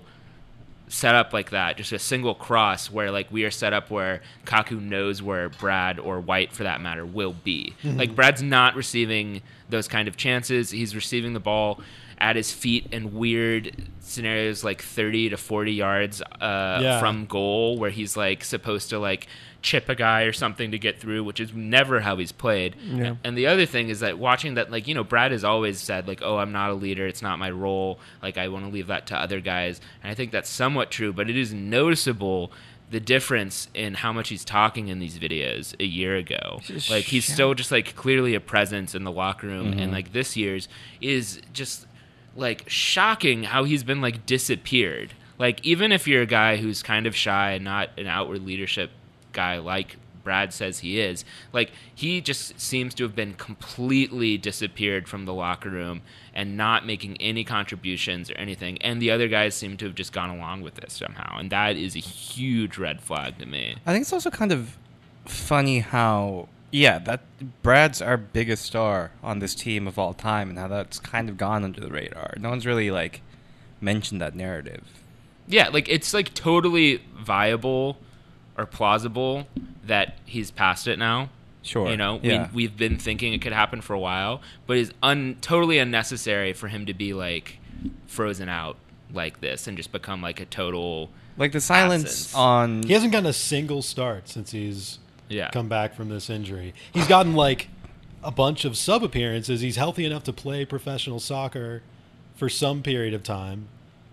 setup like that, just a single cross where like we are set up where Kaku knows where Brad or White for that matter will be. Mm-hmm. Like Brad's not receiving those kind of chances. He's receiving the ball at his feet in weird scenarios like thirty to forty yards uh, Yeah. from goal where he's like supposed to like chip a guy or something to get through, which is never how he's played. Yeah. And the other thing is that watching that, like, you know, Brad has always said like, oh, I'm not a leader. It's not my role. Like I want to leave that to other guys. And I think that's somewhat true, but it is noticeable the difference in how much he's talking in these videos a year ago. Just Like he's shout. still just like clearly a presence in the locker room. Mm-hmm. And like this year's is just like shocking how he's been like disappeared. Like even if you're a guy who's kind of shy and not an outward leadership guy like Brad says he is, like he just seems to have been completely disappeared from the locker room and not making any contributions or anything, and the other guys seem to have just gone along with this somehow, and that is a huge red flag to me. I think it's also kind of funny how, yeah, that Brad's our biggest star on this team of all time, and how that's kind of gone under the radar. No one's really like mentioned that narrative. Yeah, like it's like totally viable or plausible that he's past it now. Sure. You know, Yeah. we, we've been thinking it could happen for a while, but it's un, totally unnecessary for him to be like frozen out like this and just become like a total Like the silence absence. on. He hasn't gotten a single start since he's yeah. come back from this injury. He's gotten like a bunch of sub appearances. He's healthy enough to play professional soccer for some period of time.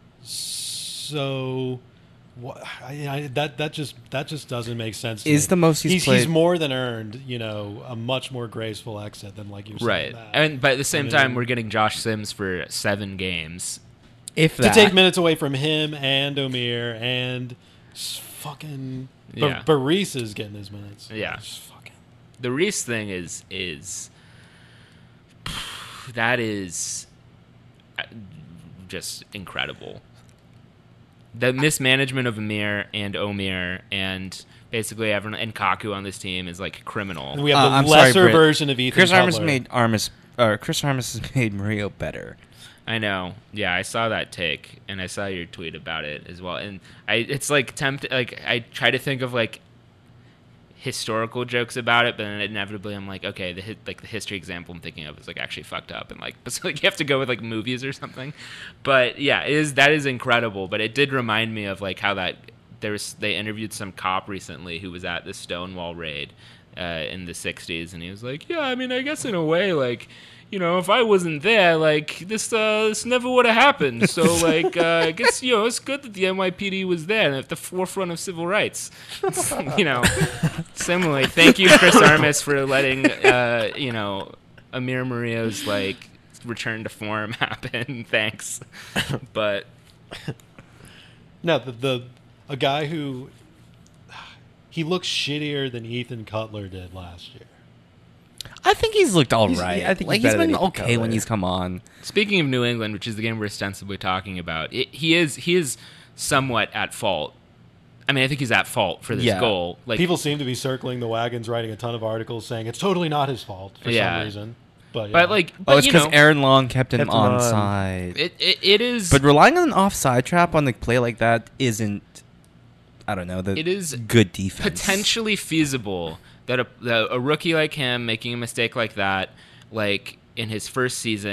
So what, I, I, that that just that just doesn't make sense. To Is me. the most he's he's, played- he's more than earned, you know, a much more graceful exit than like you're saying. Right. that. And but at the same I time mean- we're getting Josh Sims for seven games. If to that. take minutes away from him and Omir and s- fucking Bar- Yeah. Baris is getting his minutes. Yeah. Just fucking. The Reese thing is is that is uh, just incredible. The mismanagement of Amir and Omir and basically everyone and Kaku on this team is like criminal. And we have Uh, the I'm sorry, lesser Britt. version of Ethan Chris Armas Cutler. made Armas. Uh, Chris Armas has made Murillo better. I know. Yeah, I saw that take, and I saw your tweet about it as well. And I, it's like tempt. Like I try to think of like historical jokes about it, but then inevitably I'm like, okay, the hi- like the history example I'm thinking of is like actually fucked up, and like, but so like you have to go with like movies or something. But yeah, it is that is incredible. But it did remind me of like how that there was they interviewed some cop recently who was at the Stonewall raid uh, in the sixties, and he was like, yeah, I mean, I guess in a way, like. You know, if I wasn't there, like this, uh, this never would have happened. So, like, uh, I guess you know it's good that the N Y P D was there and at the forefront of civil rights. You know, similarly, thank you, Chris Armas, for letting uh, you know Amir Murillo's like return to form happen. Thanks, but No, the, the a guy who he looks shittier than Ethan Cutler did last year. I think he's looked all He's- right. yeah, I think like he's he's better than been Ethan okay when Cutler. he's come on. speaking of New England, which is the game we're ostensibly talking about, it, he is he is somewhat at fault. I mean, I think he's at fault for this Yeah. goal. Like People seem to be circling the wagons, writing a ton of articles saying it's totally not his fault for Yeah. some reason. But, yeah. but like, but Oh, it's you because know, Aaron Long kept him Kept him on. onside. it, it it is. But relying on an offside trap on the play like that isn't. I don't know. The It is good defense. potentially feasible that a, that a rookie like him making a mistake like that, like in his first season,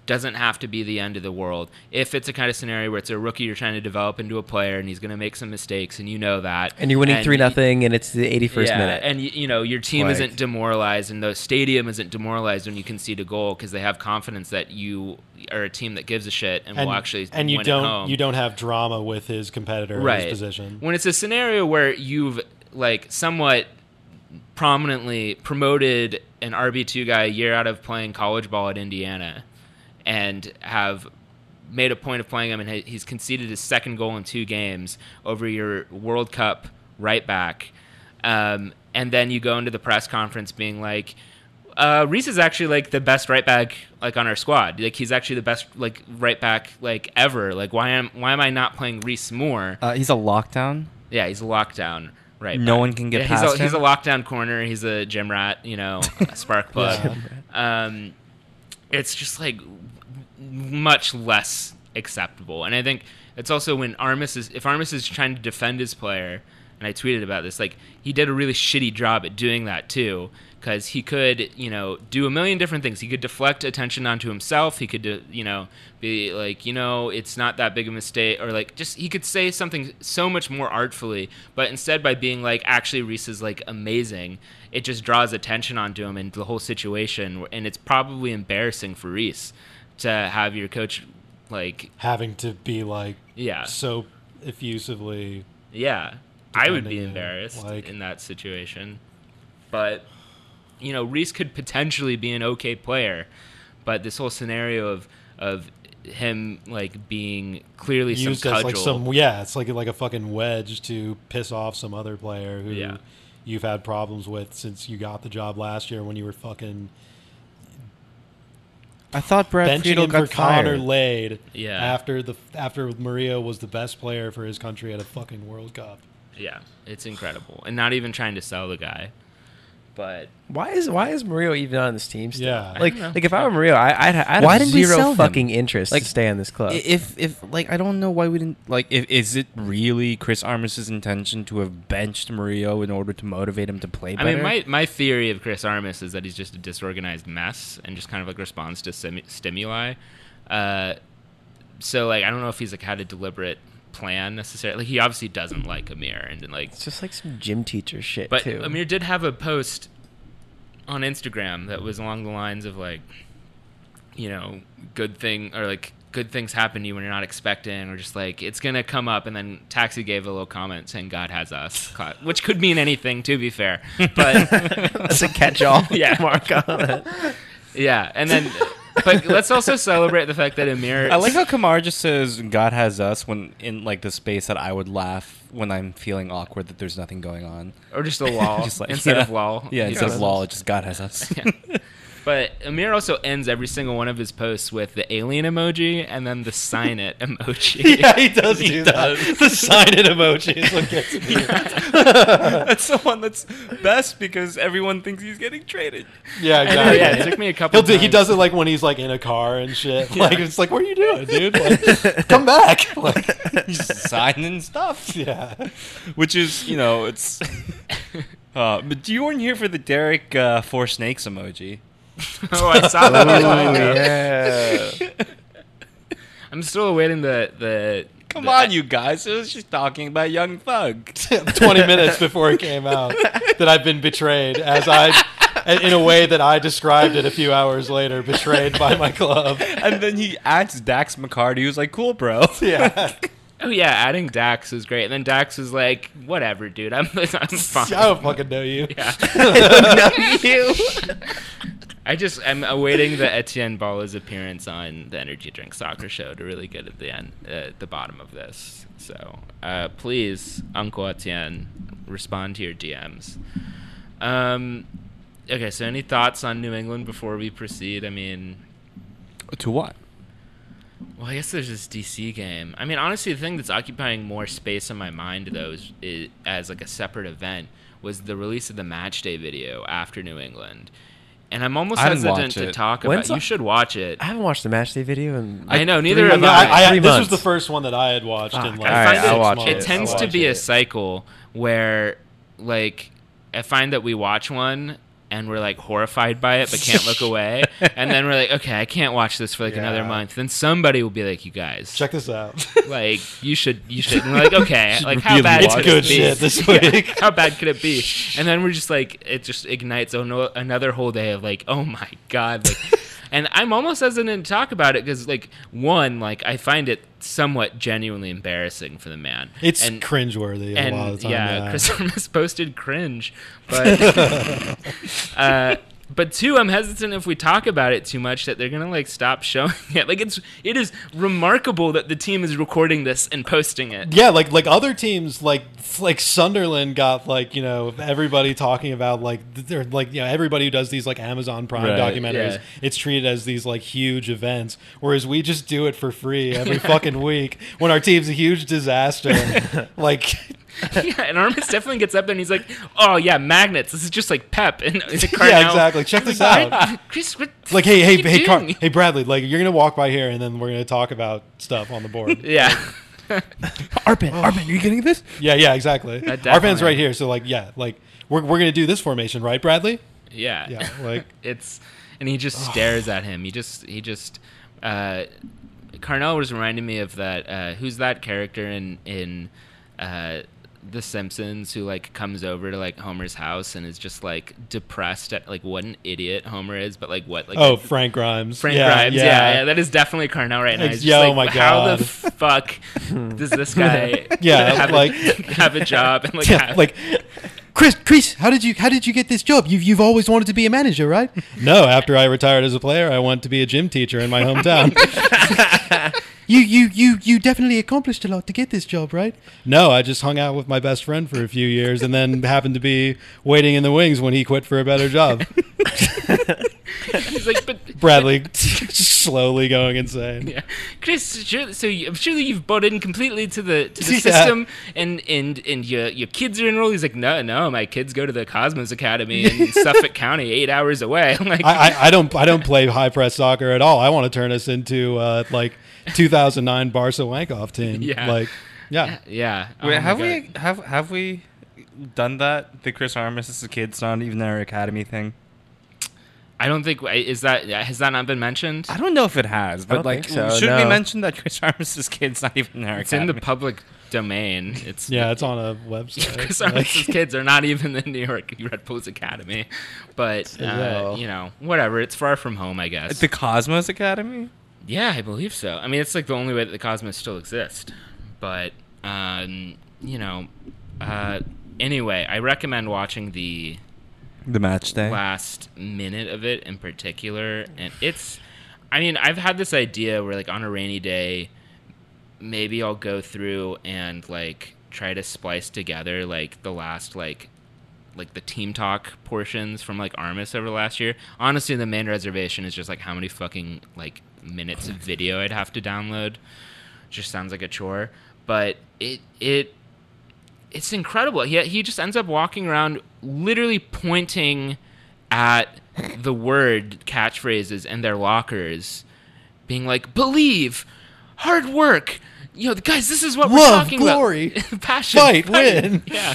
doesn't have to be the end of the world. If it's a kind of scenario where it's a rookie you're trying to develop into a player and he's going to make some mistakes and you know that. And you're winning and three you- nothing, and it's the eighty-first yeah, minute. and y- you know your team Like- isn't demoralized, and the stadium isn't demoralized when you concede a goal because they have confidence that you are a team that gives a shit and, and will actually and you win don't at home. you don't have drama with his competitor in right his position. When it's a scenario where you've like somewhat prominently promoted an R B two guy a year out of playing college ball at Indiana, and have made a point of playing him, and he- he's conceded his second goal in two games over your World Cup right back. Um, and then you go into the press conference being like, uh, Reese is actually like the best right back like on our squad. Like he's actually the best like right back like ever. Like why am why am I not playing Reese more? Uh, he's a lockdown. Yeah, he's a lockdown right No back. one can get yeah, past he's a, He's a him? lockdown corner. He's a gym rat. You know, a spark plug. Yeah. Um, it's just like much less acceptable. And I think it's also when Armis is if Armis is trying to defend his player, and I tweeted about this, like he did a really shitty job at doing that too, because he could, you know, do a million different things. He could deflect attention onto himself. He could, do, you know, be like, you know, it's not that big a mistake, or like just he could say something so much more artfully. But instead, by being like, actually, Reese is like amazing, it just draws attention onto him and the whole situation, and it's probably embarrassing for Reese to have your coach like, Having to be like yeah, so effusively. yeah. I would be Defending it, embarrassed like- in that situation. But, you know, Reese could potentially be an okay player. But this whole scenario of of him, like, being clearly some Used as cudgel. like some yeah, it's like like a fucking wedge to piss off some other player who Yeah. you've had problems with since you got the job last year when you were fucking I thought Brad benching Friedel him for got Connor fired. Lade Yeah. after the after Murillo was the best player for his country at a fucking World Cup. Yeah, it's incredible. And not even trying to sell the guy. But Why is why is Mario even on this team still? Yeah. I like don't know. like if I were Mario, I, I'd, I'd Why have didn't we zero sell him? fucking interest Like, to stay on this club. If if like I don't know why we didn't like if is it really Chris Armis's intention to have benched Murillo in order to motivate him to play I better? mean, my, my theory of Chris Armis is that he's just a disorganized mess and just kind of like responds to sim- stimuli. Uh, so like I don't know if he's like had a deliberate plan necessarily. Like he obviously doesn't like Amir, and, and like it's just like some gym teacher shit but too. Amir did have a post on Instagram that was along the lines of like, you know, good thing or like good things happen to you when you're not expecting, or just like it's gonna come up. And then Taxi gave a little comment saying God has us, which could mean anything to be fair, but That's a catch-all. Yeah. mark on it. yeah. And then, but let's also celebrate the fact that Amir. I like how Kamar just says God has us when in like the space that I would laugh when I'm feeling awkward that there's nothing going on. or just a lol Just like- instead yeah. of lol. Yeah, He instead goes- of lol, it's just God has us. Yeah. But Amir also ends every single one of his posts with the alien emoji and then the sign it emoji. Yeah, he does do that. The sign it emoji is what gets me. That's the one that's best because everyone thinks he's getting traded. Yeah, I know, exactly. yeah, it took me a couple He'll do, he times. does it like when he's like in a car and shit. Like it's like, what are you doing, dude? Like, come back. Like, He's signing stuff. yeah. Which is, you know, it's. Uh, but you weren't here for the Derek uh, Four Snakes emoji. Oh, I saw that. Oh, yeah. I'm still awaiting the the. Come the- on, you guys. It was just talking about Young Thug. twenty minutes before it came out that I've been betrayed as I in a way that I described it a few hours later, betrayed by my club. And then he adds Dax McCarty. He was like, cool, bro. Yeah. Oh yeah, adding Dax was great, and then Dax was like, "Whatever, dude, I'm I'm fine." I don't fucking know you. Yeah. you. I just I'm awaiting the Etienne Bala's appearance on the Energy Drink Soccer Show to really get at the end, uh, at the bottom of this. So uh, please, Uncle Etienne, respond to your D Ms. Um, okay, so any thoughts on New England before we proceed? I mean, To what? well, I guess there's this D C game. I mean, honestly, the thing that's occupying more space in my mind, though, is, is, as like a separate event, was the release of the match day video after New England. And I'm almost I didn't hesitant watch to it. talk When's about. You the- should watch it. I haven't watched the match day video in. I know, three neither have months. I. I, I, Three this was months. the first one that I had watched Fuck, in like I find six it- I'll watch months. It it. tends I'll to watch be a it. cycle where, like, I find that we watch one, and we're like horrified by it but can't look away, and then we're like, okay, I can't watch this for like Yeah. another month. Then somebody will be like, you guys, Check this out. like you should, you should. And we're like, okay, Should like how really bad watch could It's good it be? shit this Yeah, week. how bad could it be? And then we're just like, it just ignites ano- another whole day of like, oh my god, like. And I'm almost hesitant to talk about it because, like, one, like, I find it somewhat genuinely embarrassing for the man. It's and, cringeworthy a and lot of the time. yeah, Yeah, Chris Armas posted cringe, but uh, but two, I'm hesitant if we talk about it too much that they're gonna like stop showing it. Like it's it is remarkable that the team is recording this and posting it. Yeah, like like other teams, like like Sunderland got like you know everybody talking about like they're like you know everybody who does these like Amazon Prime Right, documentaries. yeah. It's treated as these like huge events, whereas we just do it for free every fucking week when our team's a huge disaster. Like. Yeah, and Armas definitely gets up and he's like, "Oh yeah, magnets. This is just like Pep." And it's a Yeah, exactly. Check this out. Chris. What Like, hey, what hey, are you hey, Car- doing? hey, Bradley. Like, you're gonna walk by here, and then we're gonna talk about stuff on the board. Yeah. Arpin, Arpin, are you getting this? Yeah, yeah, exactly. That Our pen's definitely- right here, so like, yeah, like we're we're gonna do this formation, right, Bradley? Yeah. Yeah, like It's and he just stares at him. He just he just uh Carnell was reminding me of that uh who's that character in in uh The Simpsons who like comes over to like Homer's house and is just like depressed at like what an idiot Homer is, but like what like oh, the- Frank Grimes. Frank yeah, Grimes, yeah. yeah, that is definitely Carnell right now. Ex- He's yeah, just oh like, my how God. the fuck does this guy Yeah, have, like- a, have a job and like Yeah, have, like Chris, Chris, how did you how did you get this job? You've you've always wanted to be a manager, right? No, after I retired as a player, I wanted to be a gym teacher in my hometown. you you you you definitely accomplished a lot to get this job, right? No, I just hung out with my best friend for a few years and then happened to be waiting in the wings when he quit for a better job. he's like, but Bradley just slowly going insane. yeah, Chris. Sure, so you, surely you've bought in completely to the to the Yeah. system, and and and your your kids are enrolled. He's like, no, no, my kids go to the Cosmos Academy in Suffolk County, eight hours away. I'm like, I, I, I don't I don't play high press soccer at all. I want to turn us into uh, like two thousand nine Barca Wankoff team. Yeah. Like, yeah. yeah. Oh Wait, my have God. we have have we done that? The Chris Armas is a kid's not even our academy thing. I don't think is that has that not been mentioned. I don't know if it has, but don't like, think so, should we no. mention that Chris Armas' kid's not even in our It's in academy? the public domain. It's Yeah, it's on a website. Chris Like- Armas' kids are not even the New York Red Bulls Academy, but uh, No. you know, whatever. It's far from home, I guess. the Cosmos Academy. Yeah, I believe so. I mean, it's like the only way that the Cosmos still exist. But, um, you know, uh, anyway, I recommend watching the The match day. last minute of it in particular. And it's, I mean, I've had this idea where, like, on a rainy day, maybe I'll go through and, like, try to splice together, like, the last, like, like the team talk portions from like Armas over the last year. Honestly, the main reservation is just like how many fucking like minutes of video I'd have to download. Just sounds like a chore, but it it it's incredible. He he just ends up walking around literally pointing at the word catchphrases and their lockers, being like, "Believe, hard work." You know, guys, this is what we're Love, talking glory, about. Passion, fight, fight. win. Yeah.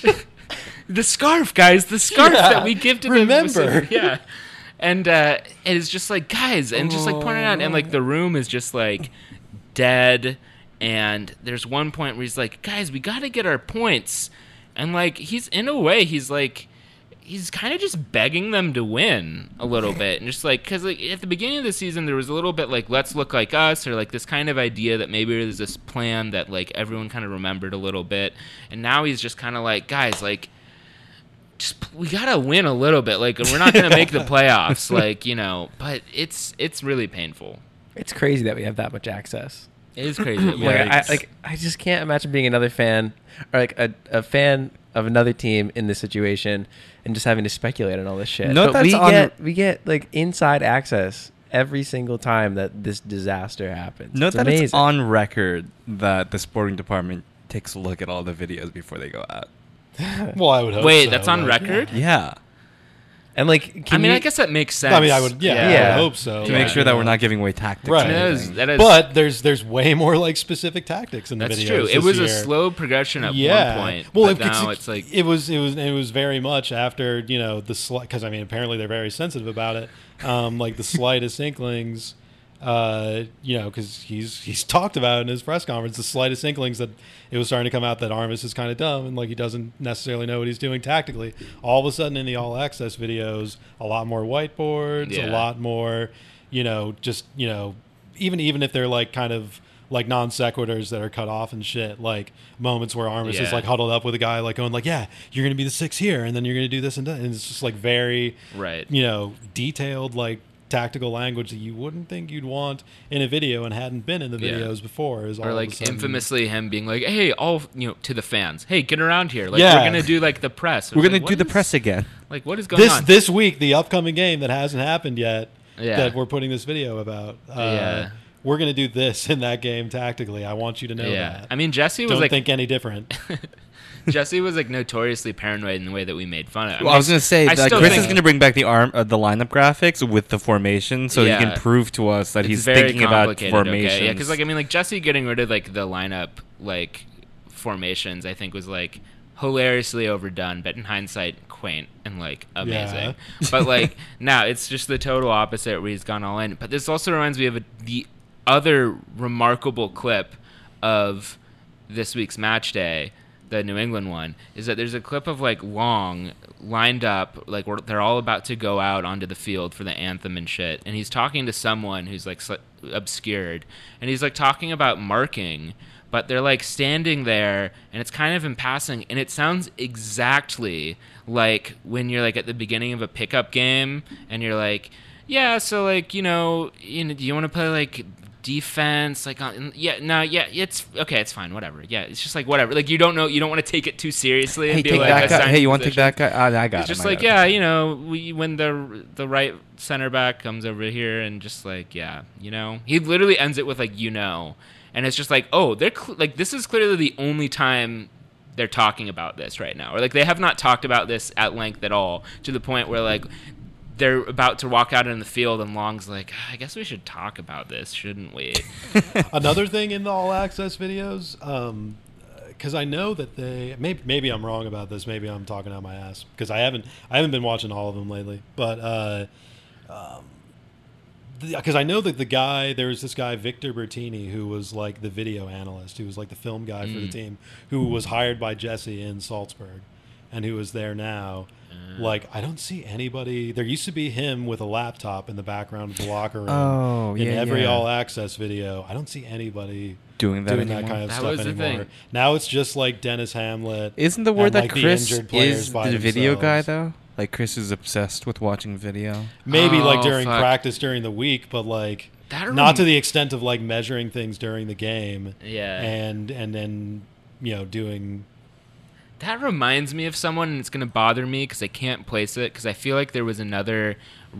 The scarf, guys, the scarf Yeah, that we gifted him. remember. Yeah. And uh, it is just like, guys, and just like pointing out, and like the room is just like dead. And there's one point where he's like, guys, we got to get our points. And like, he's in a way, he's like, he's kind of just begging them to win a little bit. And just like, because like at the beginning of the season, there was a little bit like, let's look like us, or like this kind of idea that maybe there's this plan that like everyone kind of remembered a little bit. And now he's just kind of like, guys, like, just we gotta win a little bit. Like we're not gonna make the playoffs. Like you know, but it's it's really painful. It's crazy that we have that much access. It is crazy. that we Like, have I, this- like I just can't imagine being another fan or like a, a fan of another team in this situation and just having to speculate on all this shit. No, but that's we on- get we get like inside access every single time that this disaster happens. Note it's that amazing. it's on record that the sporting department takes a look at all the videos before they go out. Well, I would hope Wait, so, that's on like, record. Yeah. And like, can I mean, you, I guess that makes sense. I mean, I would, yeah, I Yeah. would hope so. to Yeah. make sure that You we're know. not giving away tactics. Right. or That is, anything. that is, But there's there's way more like specific tactics in the that's videos. true. It this was a year. slow progression at yeah. one point. Well, but it, now it's like it was it was it was very much after you know the slight because I mean apparently they're very sensitive about it. Um, like the slightest inklings, uh, you know, because he's he's talked about in his press conference the slightest inklings that it was starting to come out that Armis is kind of dumb and like he doesn't necessarily know what he's doing tactically. All of a sudden in the all access videos, a lot more whiteboards, Yeah. a lot more, you know, just you know, even even if they're like kind of like non sequiturs that are cut off and shit, like moments where Armis is Yeah. like huddled up with a guy like going like, yeah, you're gonna be the six here, and then you're gonna do this and that, and it's just like very, right. you know, detailed like tactical language that you wouldn't think you'd want in a video and hadn't been in the Yeah. videos before. Is all Or of a like sudden- infamously him being like, "Hey, all you know, to the fans. Hey, get around here. Like Yeah. we're gonna do like the press. We're It's gonna like, do what the is- press again. Like what is going this on? this week, the upcoming game that hasn't happened yet, Yeah. that we're putting this video about. Uh, Yeah. We're gonna do this in that game tactically. I want you to know yeah. that. I mean, Jesse was Don't like think any different. Jesse was like notoriously paranoid in the way that we made fun of him. Well, I was gonna say I that still Chris think- is gonna bring back the arm, uh, the lineup graphics with the formation, so Yeah. he can prove to us that It's he's very thinking about complicated, formations. Okay? Yeah, because like I mean, like Jesse getting rid of like the lineup like formations, I think was like hilariously overdone, but in hindsight, quaint and like amazing. But like now, it's just the total opposite where he's gone all in. But this also reminds me of a, the other remarkable clip of this week's match day, the New England one, is that there's a clip of like Long lined up, like we're, they're all about to go out onto the field for the anthem and shit, and he's talking to someone who's like sli- obscured, and he's like talking about marking, but they're like standing there, and it's kind of in passing, and it sounds exactly like when you're like at the beginning of a pickup game, and you're like, yeah, so like you know, you know, do you want to play like defense, like on, yeah, no, yeah, it's okay, it's fine, whatever. Yeah, it's just like whatever. Like you don't know, you don't want to take it too seriously and Hey, be take like, that guy. assign Hey, you want to take positions. that guy? Ah, I got It's him, just I like, got him. yeah, you know, we when the the right center back comes over here and just like, yeah, you know, he literally ends it with like, you know, and it's just like, oh, they're cl- like, this is clearly the only time they're talking about this right now, or like they have not talked about this at length at all, to the point where like they're about to walk out in the field and Long's like, I guess we should talk about this, shouldn't we? Another thing in the all access videos, because I know that they maybe maybe I'm wrong about this. Maybe I'm talking out my ass because I haven't I haven't been watching all of them lately. But uh, um, because I know that the guy there was this guy Victor Bertini who was like the video analyst, who was like the film guy for the Mm. team, who was hired by Jesse in Salzburg, and who is there now. Uh. Like I don't see anybody. There used to be him with a laptop in the background of the locker room. Oh, in yeah, every yeah. all access video. I don't see anybody doing that doing that anymore. kind of That stuff was the anymore. thing. Now it's just like Dennis Hamlet. Isn't the word and, that like, the Chris injured players is by the video guy themselves. though? Like Chris is obsessed with watching video. Maybe like Oh, during fuck. practice during the week, but like That not to rem- the extent of like measuring things during the game. Yeah. And and then you know doing That reminds me of someone, and it's going to bother me because I can't place it, because I feel like there was another,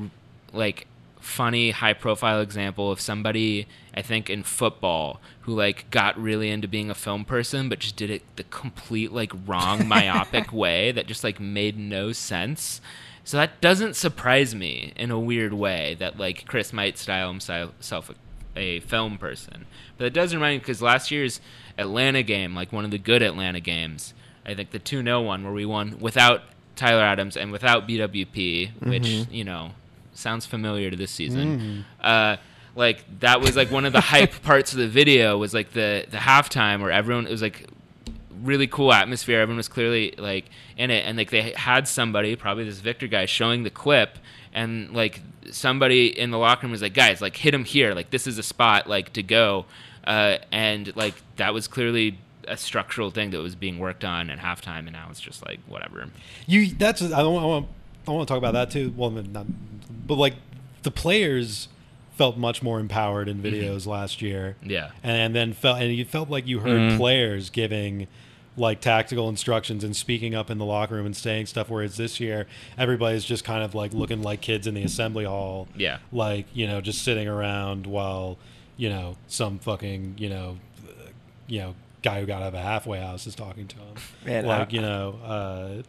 like, funny, high-profile example of somebody, I think, in football who, like, got really into being a film person, but just did it the complete, like, wrong, myopic way that just, like, made no sense. So that doesn't surprise me in a weird way that, like, Chris might style himself a, a film person. But it does remind me, because last year's Atlanta game, like, one of the good Atlanta games, I think the two nil one where we won without Tyler Adams and without B W P, which, you know, sounds familiar to this season. Uh, like, that was, like, one of the hype parts of the video was, like, the, the halftime where everyone, it was, like, really cool atmosphere. Everyone was clearly, like, in it. And, like, they had somebody, probably this Victor guy, showing the clip. And, like, somebody in the locker room was like, guys, like, hit him here. Like, this is a spot, like, to go. Uh, and, like, that was clearly a structural thing that was being worked on at halftime, and now it's just like whatever. you. That's I don't I want I want to talk about that too. Well, not, but like the players felt much more empowered in videos last year. Yeah. and then felt and you felt like you heard Mhm. players giving like tactical instructions and speaking up in the locker room and saying stuff, whereas this year everybody's just kind of like looking like kids in the assembly hall, Yeah. like, you know, just sitting around while, you know, some fucking, you know, uh, you know, guy who got out of a halfway house is talking to him. Man, like, I- you know, uh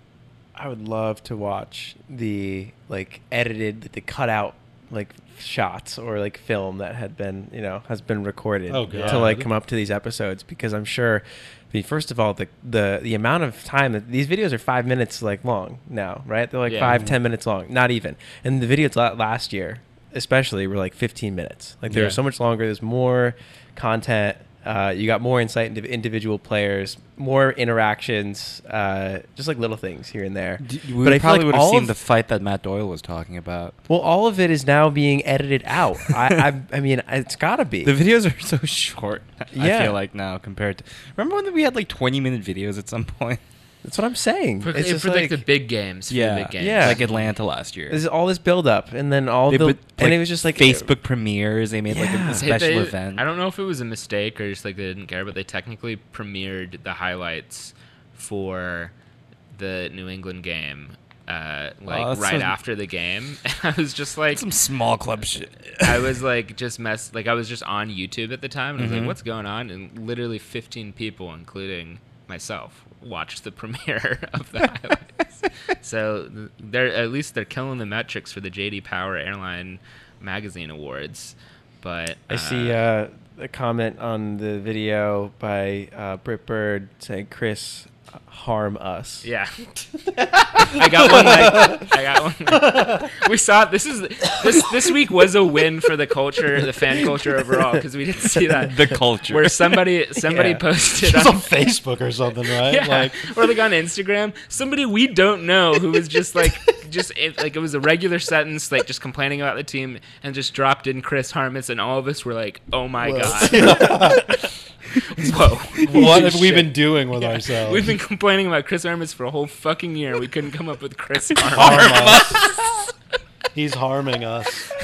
I would love to watch the like edited, the cutout like shots or like film that had been, you know, has been recorded Oh, to God. like come up to these episodes, because I'm sure, I mean, first of all, the the the amount of time that these videos are five minutes like long now, right? They're like Yeah. five, ten minutes long, not even. And the videos la- last year, especially, were like fifteen minutes. Like they Yeah. were so much longer. There's more content. Uh, you got more insight into individual players, more interactions, uh, just like little things here and there. D- But we I feel probably like would have all seen of- the fight that Matt Doyle was talking about. Well, all of it is now being edited out. I, I, I mean, it's gotta be. The videos are so short. Yeah. I feel like now compared to. Remember when we had like twenty minute videos at some point? That's what I'm saying. For, It's for just like, like, the big games. For Yeah, the big games. Yeah. like Atlanta last year. there's all this build up, and then all They the, put, and like, it was just like Facebook premieres. They made like Yeah. a, a Hey, special They- event. I don't know if it was a mistake or just like they didn't care, but they technically premiered the highlights for the New England game, uh, like Oh, that's right so- after the game. I was just like, Some small club shit. I was like just mess, like I was just on YouTube at the time, and I was Mhm. like, what's going on? And literally fifteen people, including myself, watched the premiere of the highlights. So th- they're at least they're killing the metrics for the J D Power Airline Magazine Awards. But I see uh, a comment on the video by uh, Britt Bird saying, "Chris, uh, harm us." Yeah, I got one. Like, I got one. We saw it. This is this this week was a win for the culture, the fan culture overall, because we didn't see that The culture. where somebody somebody Yeah. posted It's on, on Facebook or something, right? yeah, Like, or like on Instagram, somebody we don't know who was just like just it, like it was a regular sentence, like just complaining about the team, and just dropped in Chris Harmus, and all of us were like, "Oh my god." Whoa. what have we Shit. been doing with Yeah. ourselves? We've been complaining about Chris Armas for a whole fucking year. We couldn't come up with Chris Armas. harm us. He's harming us.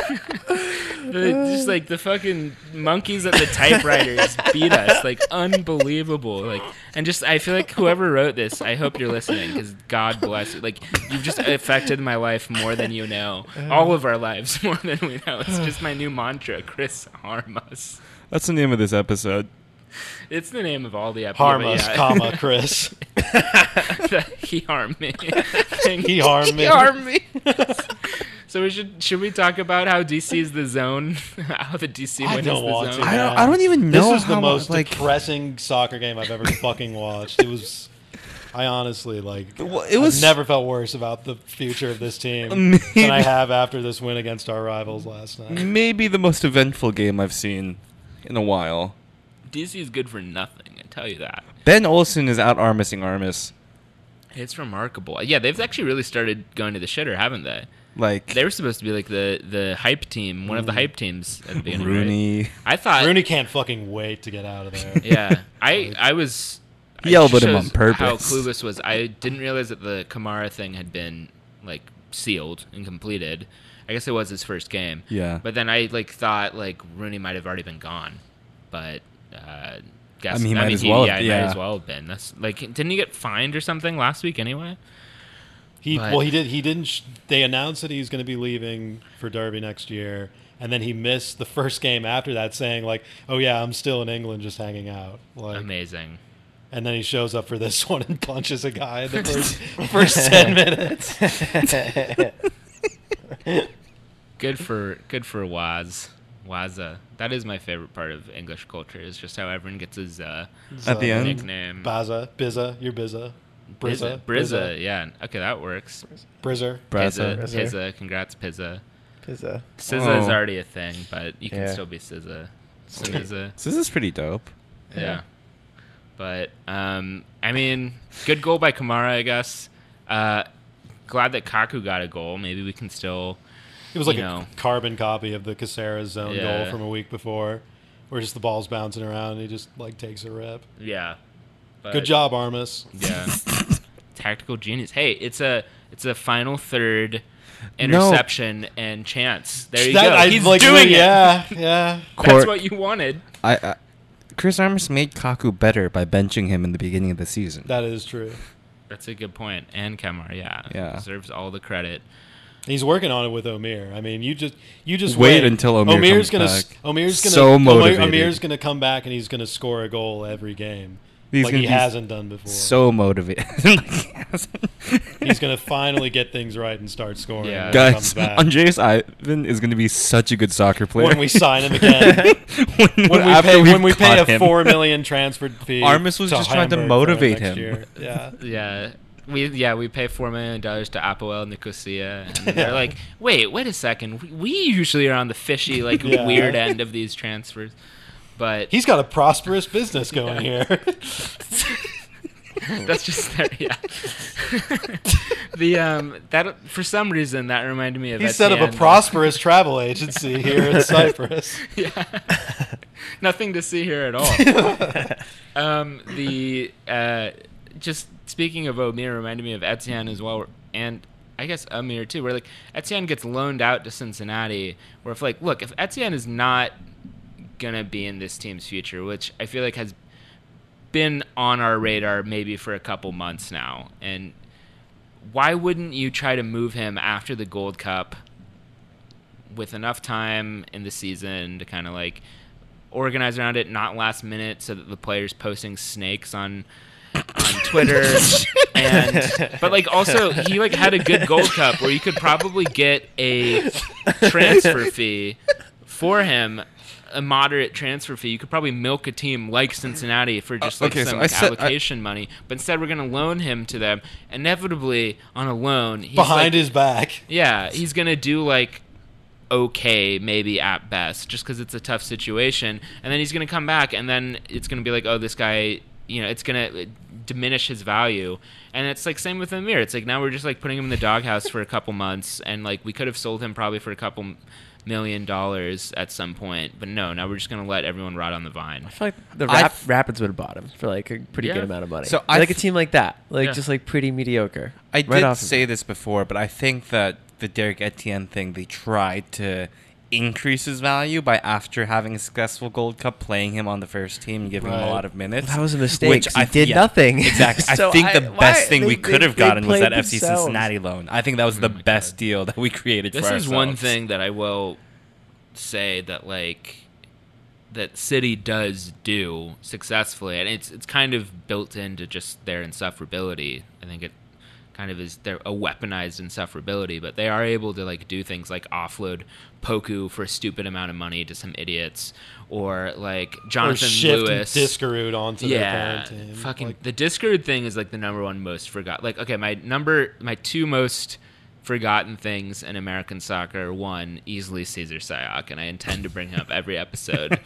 The- just like the fucking monkeys at the typewriters beat us, like unbelievable. Like, and just I feel like whoever wrote this, I hope you're listening, because God bless you. Like, you've just affected my life more than you know. All of our lives more than we know. It's just my new mantra: Chris harm us. That's the name of this episode. It's the name of all the episodes. Harm us, comma, Chris. He harmed me. Thank He harmed me. He harmed me. So we should should we talk about how D C is the zone? How the D C I win don't is the want zone? to. I don't. man. I don't even know. This is the how most like. depressing soccer game I've ever fucking watched. It was. I honestly like. Well, it was- I've never felt worse about the future of this team Maybe- than I have after this win against our rivals last night. Maybe the most eventful game I've seen in a while. D C is good for nothing. I tell you that. Ben Olsen is out armissing Armis. It's remarkable. Yeah, they've actually really started going to the shitter, haven't they? Like They were supposed to be like the, the hype team, one of the hype teams at the beginning. right? Rooney. I thought. Rooney can't fucking wait to get out of there. Yeah, I I was. He yelled it at him shows on purpose. How clueless was I? Didn't realize that the Kamara thing had been like sealed and completed. I guess it was his first game. Yeah. But then I like thought like Rooney might have already been gone, but uh, guess I mean, he might as well have- yeah, he might yeah. as well have been. That's like, didn't he get fined or something last week anyway? He But- well, he did. He didn't. Sh- they announced that he's going to be leaving for Derby next year, and then he missed the first game after that, saying like, "Oh yeah, I'm still in England, just hanging out." Like, Amazing. and then he shows up for this one and punches a guy in the first first ten minutes. Good for good for Waz. Waza. That is my favorite part of English culture. Is just how everyone gets his uh, At the end? nickname. Baza, Bizza, you're Bizza, Brizza. Brizza, Brizza. Yeah. Okay, that works. Brizzer. Pizza. Brazza. Pizza. Congrats, Pizza. Pizza. Sizza is Oh. already a thing, but you can Yeah. still be Sizza. Sizza. So this is pretty dope. Yeah. But um, I mean, good goal by Kamara, I guess. Uh, glad that Kaku got a goal. Maybe we can still. It was like you a know. carbon copy of the Caceres zone Yeah. goal from a week before, where just the ball's bouncing around and he just like takes a rip. Yeah. But, Good job, Armis. Yeah. Tactical genius. Hey, it's a it's a final third interception and chance. There you That- go. I, He's like, doing it. Yeah, yeah. That's Court- what you wanted. I, I Chris Armis made Kaku better by benching him in the beginning of the season. That is true. That's a good point. And Kamara, yeah, Yeah. deserves all the credit. He's working on it with Omir. I mean, you just you just Wait wait, until Omir Omir's comes gonna back. Omir's gonna So Omir- motivated. Omir's gonna come back and he's gonna score a goal every game. He's like gonna he be hasn't done before. So motivated. Like, he hasn't. He's going to finally get things right and start scoring. Yeah. when he Guys, comes back. Andreas Ivan is going to be such a good soccer player. when we sign him again. when, when we after pay we've when we pay caught a him. four million transfer fee. Armas was just trying to Hamburg for motivate next him. year. Yeah. Yeah. We yeah we pay four million dollars to Apoel Nicosia, and then they're Yeah. like, wait, wait a second, we, we usually are on the fishy, like Yeah. weird end of these transfers, but He's got a prosperous business going here. that's just there, yeah. the um that for some reason that reminded me of He set up a Etienne. prosperous travel agency here in Cyprus. Yeah. Nothing to see here at all. um, the uh, just speaking of Omir reminded me of Etienne as well, and I guess Amir too. Where like Etienne gets loaned out to Cincinnati, where if like look if Etienne is not gonna be in this team's future, which I feel like has been on our radar maybe for a couple months now, and why wouldn't you try to move him after the Gold Cup with enough time in the season to kind of like organize around it, not last minute, so that the players posting snakes on on Twitter, and but like also he like had a good Gold Cup where you could probably get a transfer fee for him, a moderate transfer fee. You could probably milk a team like Cincinnati for just like Uh, okay, so some I said- allocation money, but instead we're going to loan him to them. Inevitably, on a loan, he's Behind like, his back. yeah, he's going to do like okay, maybe at best, just because it's a tough situation, and then he's going to come back, and then it's going to be like, oh, this guy, you know, it's going to diminish his value. And it's like same with Amir. It's like now we're just like putting him in the doghouse for a couple months, and like we could have sold him probably for a couple million dollars at some point, but no, now we're just going to let everyone rot on the vine. I feel like the I Rap- th- Rapids would have bought him for like a pretty Yeah. good amount of money. So So I like a th- team like that, like Yeah. just like pretty mediocre. I Right did off of say it. this before, but I think that the Derek Etienne thing, they tried to increase his value by after having a successful Gold Cup, playing him on the first team and giving him Right. a lot of minutes. That was a mistake. Which 'cause he I did yeah, nothing. Exactly. So I think the why- best thing they- we they- could have they gotten was played that F C themselves. Cincinnati loan. I think that was Oh the my best God. deal that we created This for is ourselves. one thing that I will say that like that City does do successfully, and it's it's kind of built into just their insufferability. I think it kind of is their a weaponized insufferability, but they are able to like do things like offload Poku for a stupid amount of money to some idiots, or like Or Jonathan shift Lewis. Discarud onto their Yeah, parent team. fucking Like, the Discord thing is like the number one most forgot. Like, okay, my number, my two most forgotten things in American soccer are, one, easily Cesar Sayoc, and I intend to bring him up every episode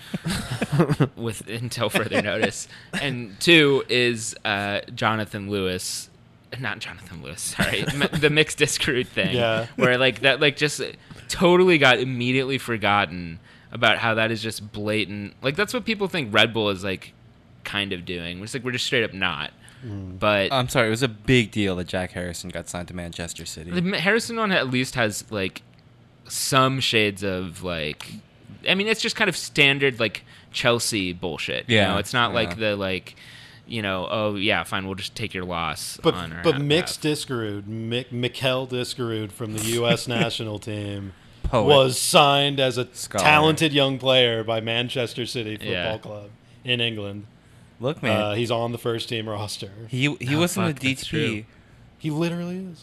with until further notice. And two is uh, Jonathan Lewis. Not Jonathan Lewis, sorry. M- the mixed Discord thing. Yeah. Where like that like just totally got immediately forgotten about how that is just blatant. Like that's what people think Red Bull is like kind of doing. It's like we're just straight up not. But I'm sorry, it was a big deal that Jack Harrison got signed to Manchester City. the Harrison one at least has like some shades of like I mean it's just kind of standard like Chelsea bullshit. You Yeah, know? It's not yeah. like the like you know, oh yeah, fine, we'll just take your loss But on our but half- mixed Discarud, Mik- Mikel Discarud from the U S national team Poet. was signed as a Scholar. talented young player by Manchester City Football Yeah. Club in England. Look, man, Uh, he's on the first team roster. he he Oh, was in the fuck, D that's T. true. He literally is.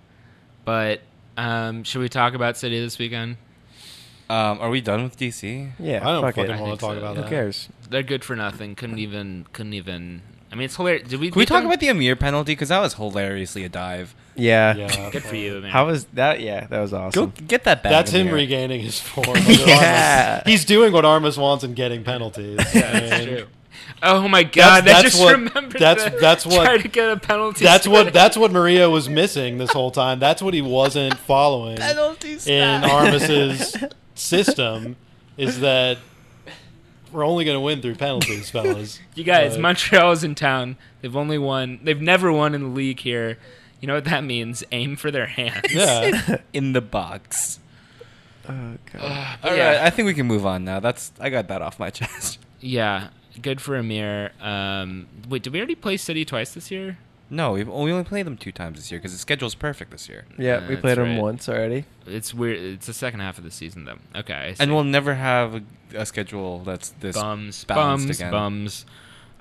But um, should we talk about City this weekend? Um, are we done with D C? Yeah, I don't fuck fucking it. I want think to talk so. about Who that. cares? They're good for nothing. Couldn't even. Couldn't even. I mean, it's hilarious. Did we? Can we did talk them- about the Amir penalty? Because that was hilariously a dive. Yeah. Yeah, Good for you, man. How was that? Yeah, that was Go awesome. get that back. That's him Amir. regaining his form. under Yeah. Armas. He's doing what Armas wants and getting penalties. Yeah, I that's mean, true. Oh my god! That's- I that's just what- remembered. that's- the- that's what- Try to get a penalty. That's what spot. that's what Maria was missing this whole time. That's what he wasn't following in Armas's system. Is that we're only going to win through penalties, fellas. You guys, But- Montreal's in town. They've only won. They've never won in the league here. You know what that means? Aim for their hands. Yeah. in the box. Oh, God. But All yeah. right, I think we can move on now. That's I got that off my chest. Yeah, good for Amir. Um, wait, did we already play City twice this year? No, we we only played them two times this year because the schedule's perfect this year, Yeah, Uh, we that's played them right. once already. It's weird. It's the second half of the season, though. Okay. I see. and we'll never have a, a schedule that's this bums, balanced bums, again. bums.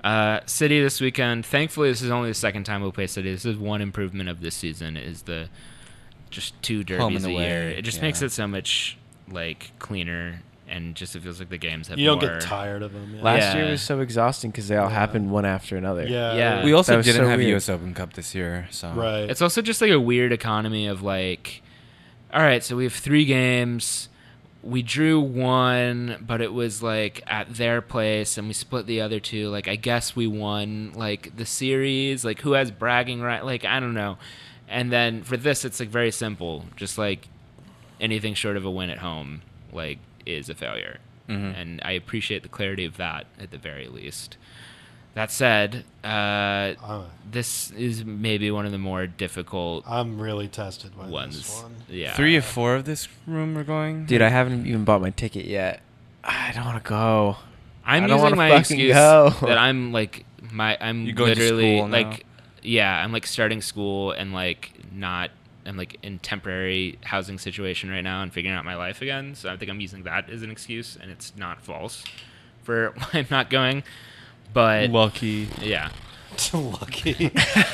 Uh, City this weekend. Thankfully, this is only the second time we'll play City. This is one improvement of this season. Is the just two Home derbies and a away, year. It just yeah. makes it so much like cleaner, and just it feels like the games have You don't more. get tired of them. Yeah. Last Yeah. year was so exhausting because they all Yeah. happened one after another. Yeah. Yeah. We also That was didn't so have weird. U S Open Cup this year, so Right. It's also just like a weird economy of like, all right, so we have three games. We drew one, but it was like at their place, and we split the other two. Like, I guess we won like the series. Like, who has bragging right? Like, I don't know. And then for this, it's like very simple. Just like anything short of a win at home, like, is a failure. Mhm. And I appreciate the clarity of that at the very least. That said, uh, Uh, this is maybe one of the more difficult I'm really tested by ones. this one. Yeah. three or four of this room are going. Dude, I haven't even bought my ticket yet. I don't want to go. I'm I don't using wanna my fucking excuse go. that I'm like my I'm You go to literally school now? like yeah, I'm like starting school and like not I'm like in temporary housing situation right now and figuring out my life again. So I think I'm using that as an excuse, and it's not false for why I'm not going. But Lucky. yeah. Lucky.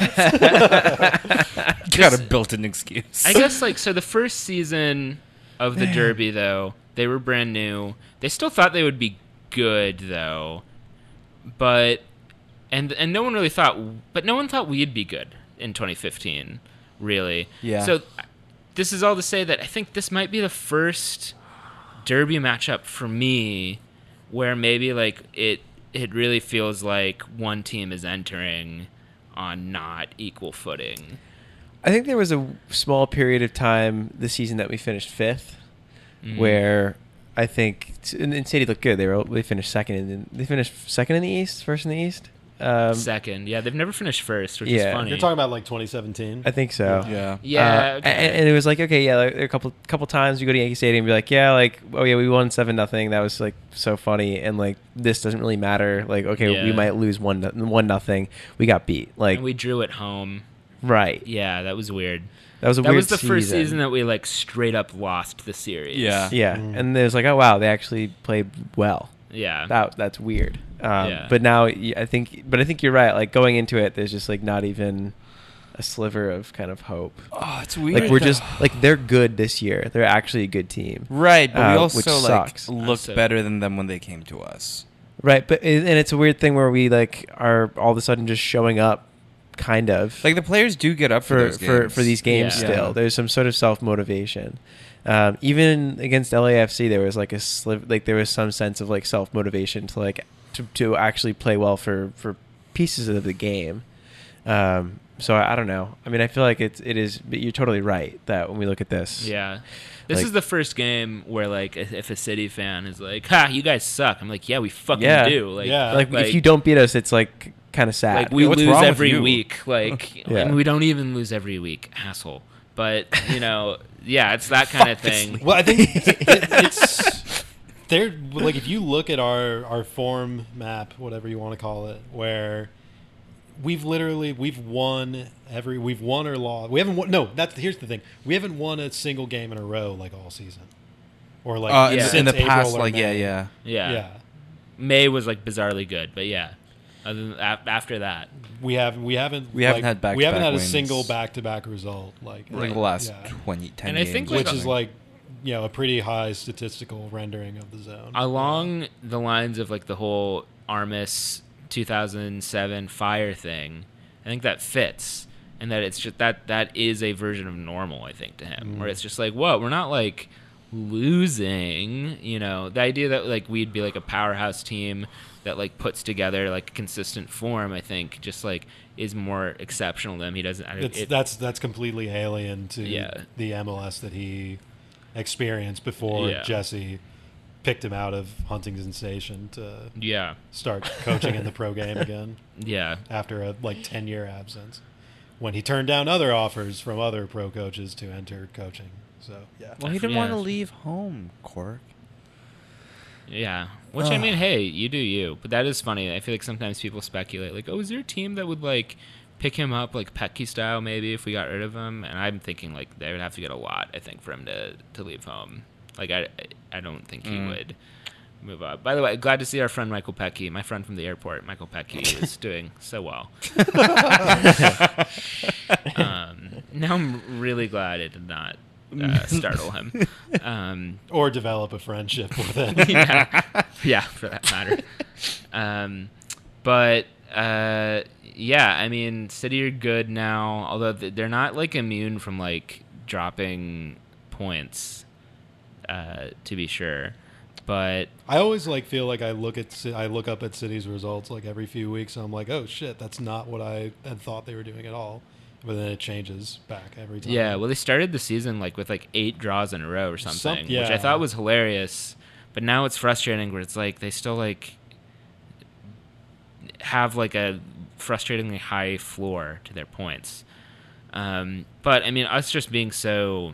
Got a built-in excuse. I guess like so the first season of the Derby though, they were brand new. They still thought they would be good though. But and and no one really thought but no one thought we'd be good in twenty fifteen, really. Yeah. So this is all to say that I think this might be the first Derby matchup for me where maybe like it it really feels like one team is entering on not equal footing. I think there was a small period of time this season that we finished fifth, Mhm. where I think and, and City looked good. They were they finished second in they finished second in the East, first in the East. Um, Second, yeah, they've never finished first, which Yeah. is funny. You're talking about like twenty seventeen. I think so. Yeah. yeah, Uh, okay. and, and it was like okay, yeah, like, a couple couple times you go to Yankee Stadium and be like, yeah, like oh yeah, we won seven nothing. That was like so funny, and like this doesn't really matter. Like okay, Yeah. we might lose one no- one nothing. We got beat. Like and we drew at home. right. Yeah, that was weird. That was a That weird was the first season. season that we like straight up lost the series. Yeah. Yeah, Mm. and it was like oh wow, they actually played well. yeah, That that's weird. Um, Yeah. But now y- I think, but I think you're right. Like going into it, there's just like not even a sliver of kind of hope. Oh, it's weird. Like we're just though. like they're good this year. They're actually a good team. right, but we uh, also which like sucks. looked Also- better than them when they came to us. Right, but and it's a weird thing where we like are all of a sudden just showing up, kind of Like the players do get up for for those for, games. for these games. Yeah. Still, Yeah. there's some sort of self motivation. Um, even against L A F C, there was like a sliv- like there was some sense of like self motivation to like to, to actually play well for for pieces of the game. Um, so I, I don't know. I mean, I feel like it's it is. But you're totally right that when we look at this, yeah. This Like- is the first game where like if if a City fan is like, "Ha, you guys suck," I'm like, "Yeah, we fucking Yeah. do." Like, Yeah. like, like- if you don't beat us, it's like kind of sad. like we Yeah, what's lose wrong with every you? week. Like, Yeah. and we don't even lose every week, asshole. But you know, yeah, it's that kind of thing. Well, I think it, it's they're like if you look at our our form map, whatever you want to call it, where we've literally we've won every we've won or lost. We haven't won. No, that's here's the thing. We haven't won a single game in a row like all season, or like Uh, in Yeah. the- since in the April past, or like yeah, May. yeah. Yeah. yeah. May was like bizarrely good, but yeah. Other than, af- after that, We haven't we haven't We haven't like, had back-to-back we haven't had a wins. single back to back result like Like the last yeah. twenty, ten And I games. think, or like, which is something. like you know a pretty high statistical rendering of the zone along the lines of like the whole Armis two thousand seven fire thing, I think that fits, and that it's just that that is a version of normal. I think to him, Mm. where it's just like, whoa, we're not like losing. You know, the idea that like we'd be like a powerhouse team that like puts together like consistent form, I think just like is more exceptional to him. He doesn't. I, It's it, that's that's completely alien to Yeah. the M L S that he experienced before Yeah. Jesse picked him out of Huntington Station to yeah, start coaching in the pro game again yeah. after a like ten year absence when he turned down other offers from other pro coaches to enter coaching. So yeah. well, he didn't Yeah. want to leave home, Cork. Yeah. Which I mean, hey, you do you. But that is funny. I feel like sometimes people speculate, like, oh, is there a team that would like pick him up, like Petke style, maybe if we got rid of him? And I'm thinking like they would have to get a lot, I think, for him to to leave home. Like I, I don't think he Mm. would. move up. By the way, glad to see our friend Michael Pecky, my friend from the airport, Michael Pecky, is doing so well. um, now I'm really glad it did not uh, startle him. Um, Or develop a friendship with him. yeah, yeah, for that matter. Um, but uh, yeah, I mean, City are good now, although th- they're not like immune from like dropping points, uh, to be sure. But I always like feel like I look at Ci- I look up at City's results like every few weeks, and I'm like, oh shit, that's not what I had thought they were doing at all. But then it changes back every time. yeah, well, they started the season like with like eight draws in a row or something, Some- which I yeah. thought was hilarious. But now it's frustrating where it's like they still like have like a frustratingly high floor to their points. Um, but I mean, us just being so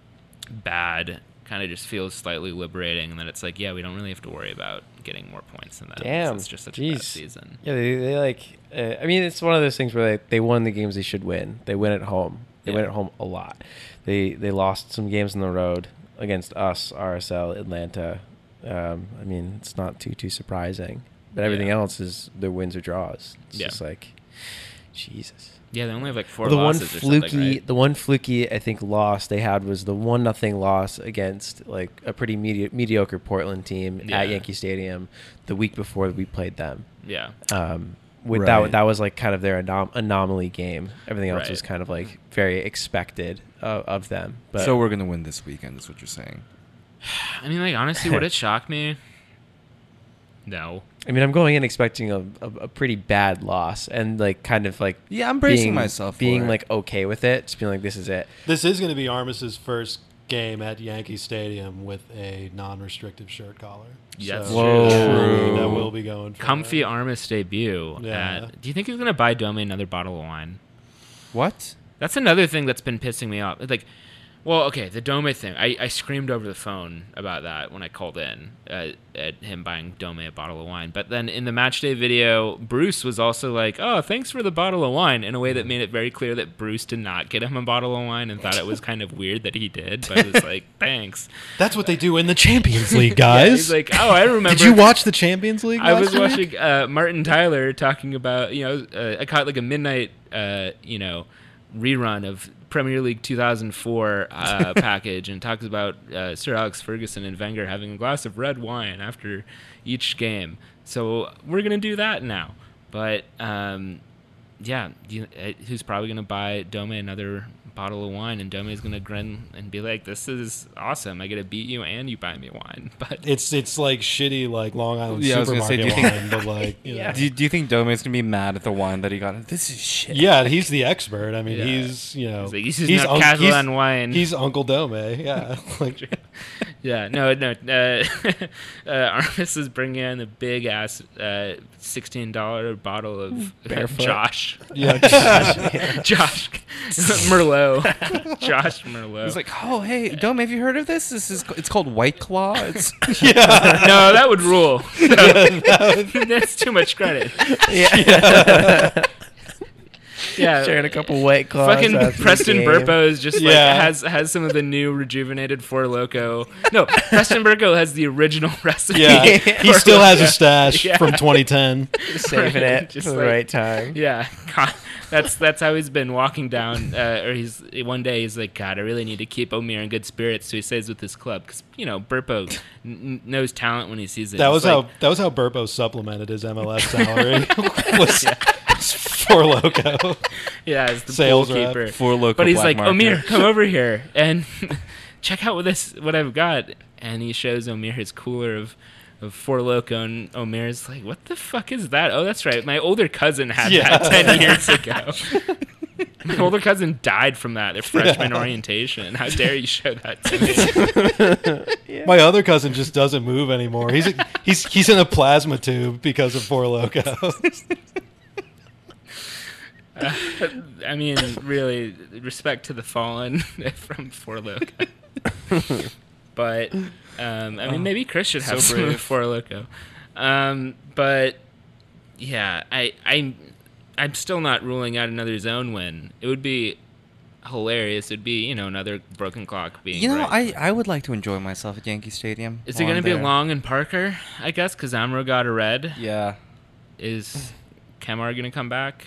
bad kind of just feels slightly liberating, and then it's like, yeah, we don't really have to worry about getting more points than that. Damn, It's just such a bad jeez. season. Yeah, they, they like. Uh, I mean, it's one of those things where they, they won the games they should win. They win at home. They win Yeah. at home a lot. They they lost some games on the road against us, R S L, Atlanta. Um, I mean, it's not too too surprising. But everything Yeah. else is their wins or draws. It's Yeah. just like, Jesus. Yeah, they only have like four Well, the one losses or something, fluky, right? the one fluky I think loss they had was the one nothing loss against like a pretty medi- mediocre Portland team Yeah. at Yankee Stadium the week before we played them. Yeah. Um, with Right. that, that was like kind of their anom- anomaly game. Everything else Right. was kind of like very expected of, of them. But so we're gonna win this weekend, is what you're saying. I mean, like, honestly, would it shock me? No. I mean, I'm going in expecting a, a, a pretty bad loss and like kind of like Yeah, I'm bracing being, myself for being it. like okay with it, just being like this is it. This is going to be Armis's first game at Yankee Stadium with a non-restrictive shirt collar. Yeah, that's So, Whoa. yeah, true. that will be going for Comfy that. Armis debut. Yeah. At, do you think he's going to buy Dome another bottle of wine? What? That's another thing that's been pissing me off. Like, well, okay, the Dome thing. I, I screamed over the phone about that when I called in uh, at him buying Dome a bottle of wine. But then in the match day video, Bruce was also like, oh, thanks for the bottle of wine, in a way that made it very clear that Bruce did not get him a bottle of wine and thought it was kind of weird that he did. But it was like, thanks. That's what they do in the Champions League, Yeah, guys. he's like, oh, I remember. Did you watch the Champions League? I last was week? watching uh, Martin Tyler talking about, you know, uh, I caught like a midnight, uh, you know, rerun of Premier League two thousand four uh, package, and talks about uh, Sir Alex Ferguson and Wenger having a glass of red wine after each game. So we're gonna do that now. But um, yeah, you, uh, who's probably gonna buy Dome another bottle of wine, and Dome is gonna grin and be like, "This is awesome! I get to beat you, and you buy me wine." But It's it's like shitty like Long Island Yeah, I was gonna say, supermarket do you wine, think- but like you know. Do you, do you think Dome's gonna be mad at the wine that he got? This is shit. Yeah, he's the expert. I mean, Yeah. he's you know He's like, "This is not Unc- Catalan wine." He's Uncle Dome. Yeah, like Yeah, no, no. Uh, uh, Armis is bringing in a big ass uh, sixteen dollar bottle of Barefoot. Josh, yeah, Josh Merlot, Josh Merlot. He's like, oh hey, Dome, have you heard of this? This is it's called White Claw. It's no, that would rule. That's too much credit. Yeah. Yeah, Sharing a couple white claws. Fucking after the Preston game. Burpo is just like Yeah. has has some of the new rejuvenated Four Loco. No, Preston Burpo has the original recipe. yeah. He for still has Loco. a stash Yeah. from twenty ten. saving it Just for the like- right time. Yeah, God, that's that's how he's been walking down. Uh, or he's one day he's like, God, I really need to keep Omir in good spirits, so he stays with his club because you know Burpo n- n- knows talent when he sees it. That He's was like, how that was how Burpo supplemented his M L S salary. was, was for Loco. yeah, as the sales pool rep. keeper. for local. But he's black like, market. Omir, come over here and check out what this what I've got. And he shows Omir his cooler of of Four Loco, and Omir's like, what the fuck is that? Oh, that's right, my older cousin had Yeah. that ten years ago. My older cousin died from that at freshman orientation. How dare you show that to me? My other cousin just doesn't move anymore. He's he's he's in a plasma tube because of Four Loco. Uh, I mean, really, respect to the fallen from Four Loco. But, um, I mean, maybe Chris should have So some of brave. Four Loco. Um, but, yeah, I, I, I'm still not ruling out another zone win. It would be hilarious. It'd be, you know, another broken clock being. You know, right. I, I would like to enjoy myself at Yankee Stadium. Is it while going to I'm be there. Long and Parker? I guess because Amro got a red. Yeah. Is Kemar going to come back?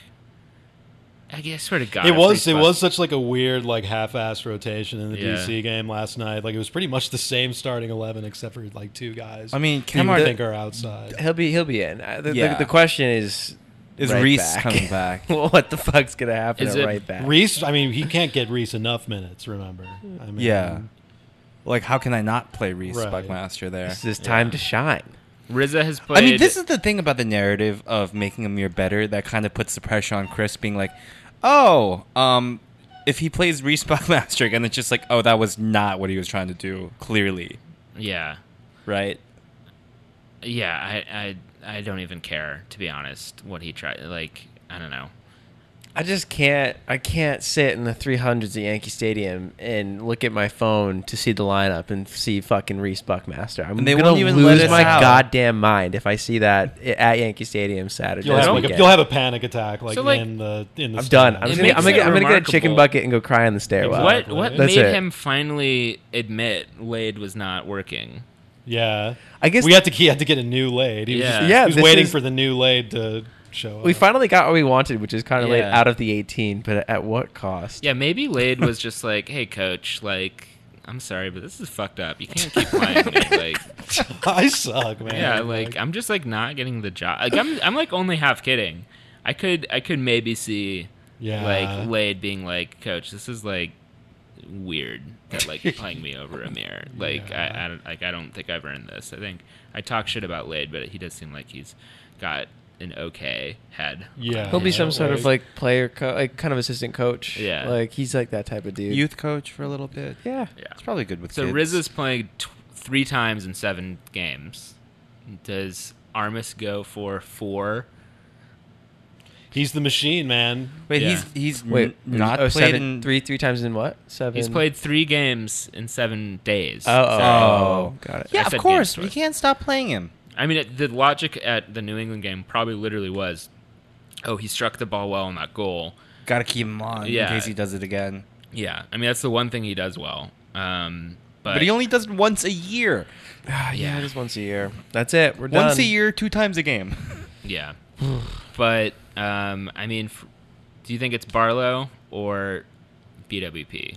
I guess, swear to God. It if was it Reese was such like a weird like half-ass rotation in the Yeah. D C game last night. Like it was pretty much the same starting eleven except for like two guys. I mean, who you Kemar- think are outside. He'll be he'll be in. Uh, The, Yeah. the, the question is, Is right Reese back. coming back? What the fuck's gonna happen Is at it right back? Reese, I mean, he can't get Reese enough minutes. Remember? I mean, Yeah. Like, how can I not play Reese Right. Buckmaster there? This is time Yeah. to shine. Rizza has played. I mean, this is the thing about the narrative of making Amir better that kind of puts the pressure on Chris being like, oh, um, if he plays Reese Buckmaster again, it's just like, oh, that was not what he was trying to do, clearly, Yeah. right? Yeah, I, I, I don't even care, to be honest, what he tried. Like, I don't know. I just can't. I can't sit in the three hundreds at Yankee Stadium and look at my phone to see the lineup and see fucking Reese Buckmaster. I'm And they gonna won't even let lose us my out. goddamn mind if I see that i- at Yankee Stadium Saturday. You'll have, like, a, weekend. you'll have a panic attack like, So, like, in the in the. I'm done. stands. I'm It just gonna, I'm makes gonna, it I'm gonna get a chicken remarkable. bucket and go cry in the stairwell. What Exactly. what That's made it. him finally admit Lade was not working? Yeah, I guess we had to. He had to get a new Lade. He was, Yeah. just, Yeah, he was this waiting is- for the new Lade to show up. we finally got what we wanted, which is kind of late Yeah. out of the eighteen, but at what cost? Yeah, maybe Lade was just like, "Hey, coach, like, I'm sorry, but this is fucked up. You can't keep playing me." Like, I suck, man. yeah, like I'm just like not getting the job. Like, I'm I'm like only half kidding. I could I could maybe see yeah, like Lade being like, "Coach, this is like weird that like you're playing me over Amir. Like Yeah. I, I don't like I don't think I've earned this. I think I talk shit about Lade, but he does seem like he's got an okay head. Yeah. He'll be some sort of Like- like player, co- like kind of assistant coach. Yeah. like he's like that type of dude. Youth coach for a little bit. yeah. Yeah. It's probably good with So kids. Riz is playing t- three times in seven games. Does Armis go for four? He's the machine, man. Wait, Yeah. he's he's Wait, n- not oh, played seven, in three three times in what? Seven. He's played three games in seven days. Oh, oh, Sorry. oh, got it. Yeah, I of said course. games We twice. can't stop playing him. I mean, it, the logic at the New England game probably literally was, oh, he struck the ball well on that goal. Got to keep him on Yeah. in case he does it again. Yeah, I mean that's the one thing he does well. Um, but, But he only does it once a year. Ah, yeah, Yeah. just once a year. That's it. We're Once done. a year, two times a game. yeah, but um, I mean, f- do you think it's Barlow or B W P,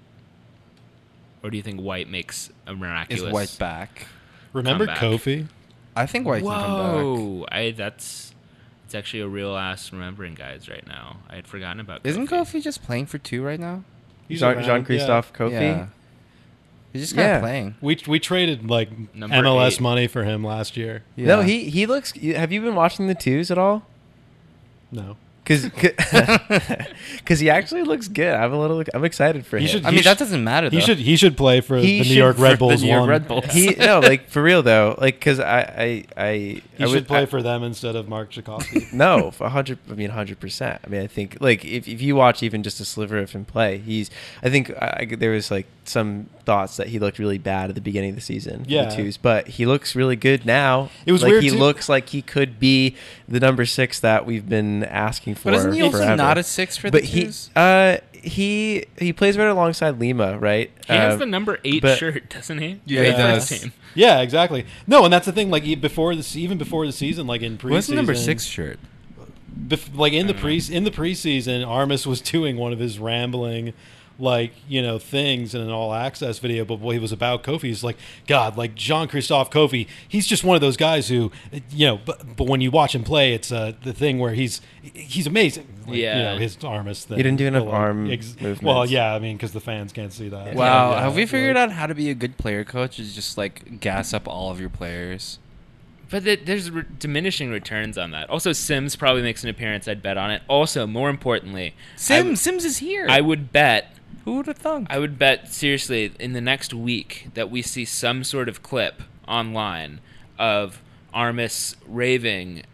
or do you think White makes a Is miraculous? White back? Remember Comeback. Kofi? I think White can come back. Whoa, I that's it's actually a real ass remembering guys right now. I had forgotten about. Isn't Kofi just playing for two right now? He's Jean, around, Jean Christophe Kofi. Yeah. He's just kind of Yeah. playing. We we traded like Number M L S eight. money for him last year. Yeah. No, he he looks. Have you been watching the twos at all? No, Because because he actually looks good. I'm a little. I'm excited for He him. should- I mean, that doesn't matter, though. he should he should play for He the New should York for Red the Bulls. New York one. Red Bulls. he no, like for real though. Like because I I I He I should would play I- for them instead of Mark Tchaikovsky. No, for a hundred. I mean, hundred percent. I mean, I think like if, if you watch even just a sliver of him play, he's. I think I, I- there was like some thoughts that he looked really bad at the beginning of the season. For Yeah. the twos, but he looks really good now. It was like weird, he too. looks like he could be the number six that we've been asking for. But isn't he also forever. not a six for But the he twos? uh he he plays right alongside Lima, right? He has Uh, the number eight but- shirt, doesn't he? Yeah, he For his does. team. Yeah, exactly. No, and that's the thing. Like e- before this, even before the season, like in preseason, What's the number six shirt? bef- like in the I don't pre in the preseason, Armis was doing one of his rambling, like you know, things in an all access video. But what he was about Kofi, he's like, God, like Jean Christophe Kofi, he's just one of those guys who, you know, but, but when you watch him play, it's uh, the thing where he's he's amazing. Like, Yeah. you know, his Armis thing. He didn't do enough But, like, arm movements. Well, yeah, I mean, because the fans can't see that. Wow, Yeah, have we figured like- out how to be a good player coach? Is just like gas up all of your players. But th- there's re- diminishing returns on that. Also, Sims probably makes an appearance. I'd bet on it. Also, more importantly, Sims, I, Sims is here. I would bet. Who would have thunk? I would bet seriously in the next week that we see some sort of clip online of Armis raving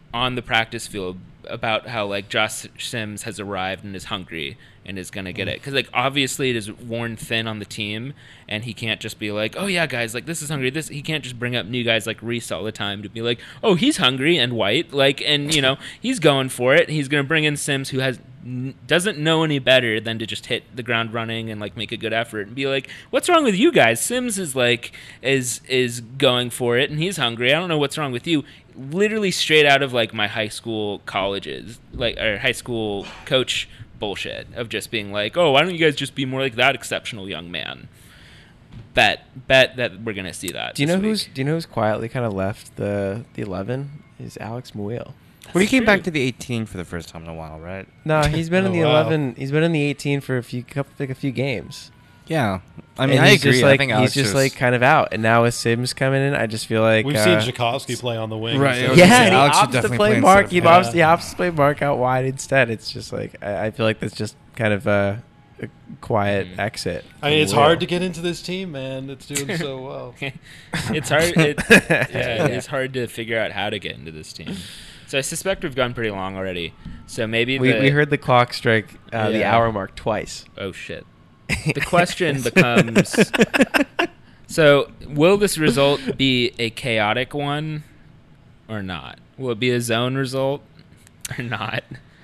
on the practice field about how like Josh Sims has arrived and is hungry and is gonna get it, because like obviously it is worn thin on the team, and he can't just be like, oh yeah guys, like this is hungry, this he can't just bring up new guys like Reese all the time to be like, oh he's hungry and White, like, and you know he's going for it. He's gonna bring in Sims, who has n- doesn't know any better than to just hit the ground running and like make a good effort and be like, what's wrong with you guys? Sims is like is is going for it and he's hungry. I don't know what's wrong with you. Literally straight out of like my high school colleges, like, or high school coach bullshit of just being like, oh, why don't you guys just be more like that exceptional young man? Bet, bet that we're gonna see that. Do you know this who's week. Do you know who's quietly kind of left the the eleven? Is Alex Muil. Well, he came true. back to the eighteen for the first time in a while, right? No, he's been in Oh, the wow. eleven. He's been in the eighteen for a few couple like a few games. Yeah, I mean, And I he's agree. Just like, I think Alex he's just like kind of out, and now with Sims coming in, I just feel like We've uh, seen Tchaikovsky play on the wing. Right, so- I was gonna Yeah, say, and he Alex should opts to definitely play play Mark. instead He of- opts, Yeah. he opts to play Mark out wide instead. It's just like I, I feel like that's just kind of a, a quiet Mhm. exit. I mean, from it's Will. hard to get into this team, man. It's doing so well. It's hard. It, yeah, Yeah. it's hard to figure out how to get into this team. So I suspect we've gone pretty long already. So maybe We, the, we heard the clock strike uh, the Yeah. hour mark twice. Oh shit. The question becomes: so will this result be a chaotic one or not? Will it be a zone result or not?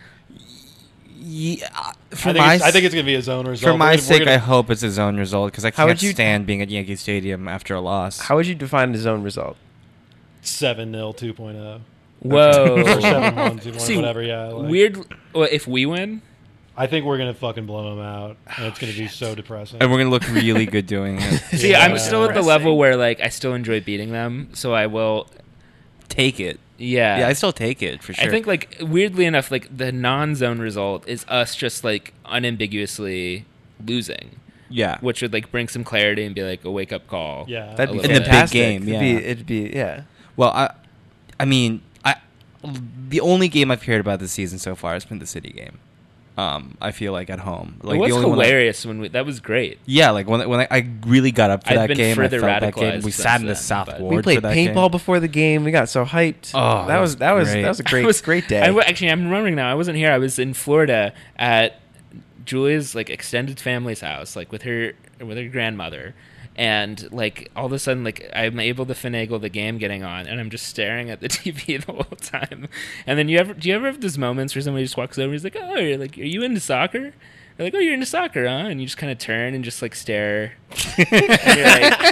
Yeah, I for think, my it's, I think it's going to be a zone result. for my We're gonna- sake, we're gonna- I hope it's a zone result because I How can't would you- stand being at Yankee Stadium after a loss. How would you define the zone result? seven nil two point oh. Whoa. Or seven one two one, See, whatever, yeah. Like, Weird. Well, if we win, I think we're going to fucking blow them out, and it's going to be so depressing. and we're gonna look really good doing it. see, Yeah. I'm still at the Depressing. level where like I still enjoy beating them, so I will. Take it. Yeah. Yeah, I still take it for sure. I think like weirdly enough, like the non-zone result is us just like unambiguously losing, yeah, which would like bring some clarity and be like a wake up call. Yeah. That'd be In the big fantastic. game, It'd yeah. be, it'd be yeah. Well, I, I mean, I, the only game I've cared about this season so far has been the City game. Um, I feel like at home, like it was the only one I- hilarious when we. That was great. yeah, like when when I, I really got up for I've that been game, I further felt that game. radicalized We since sat in the then, South but- Ward. We played for that paintball game. before the game. We got so hyped. Oh, that that was was that was great. that was a I great was- great day. I w- actually, I'm remembering now. I wasn't here. I was in Florida at Julia's like extended family's house, like with her with her grandmother, and like all of a sudden, like I'm able to finagle the game getting on, and I'm just staring at the T V the whole time. And then you ever do you ever have those moments where somebody just walks over and is like, "Oh, you're like, are you into soccer?" They're like, "Oh, you're into soccer, huh?" And you just kind of turn and just like stare. And you're like,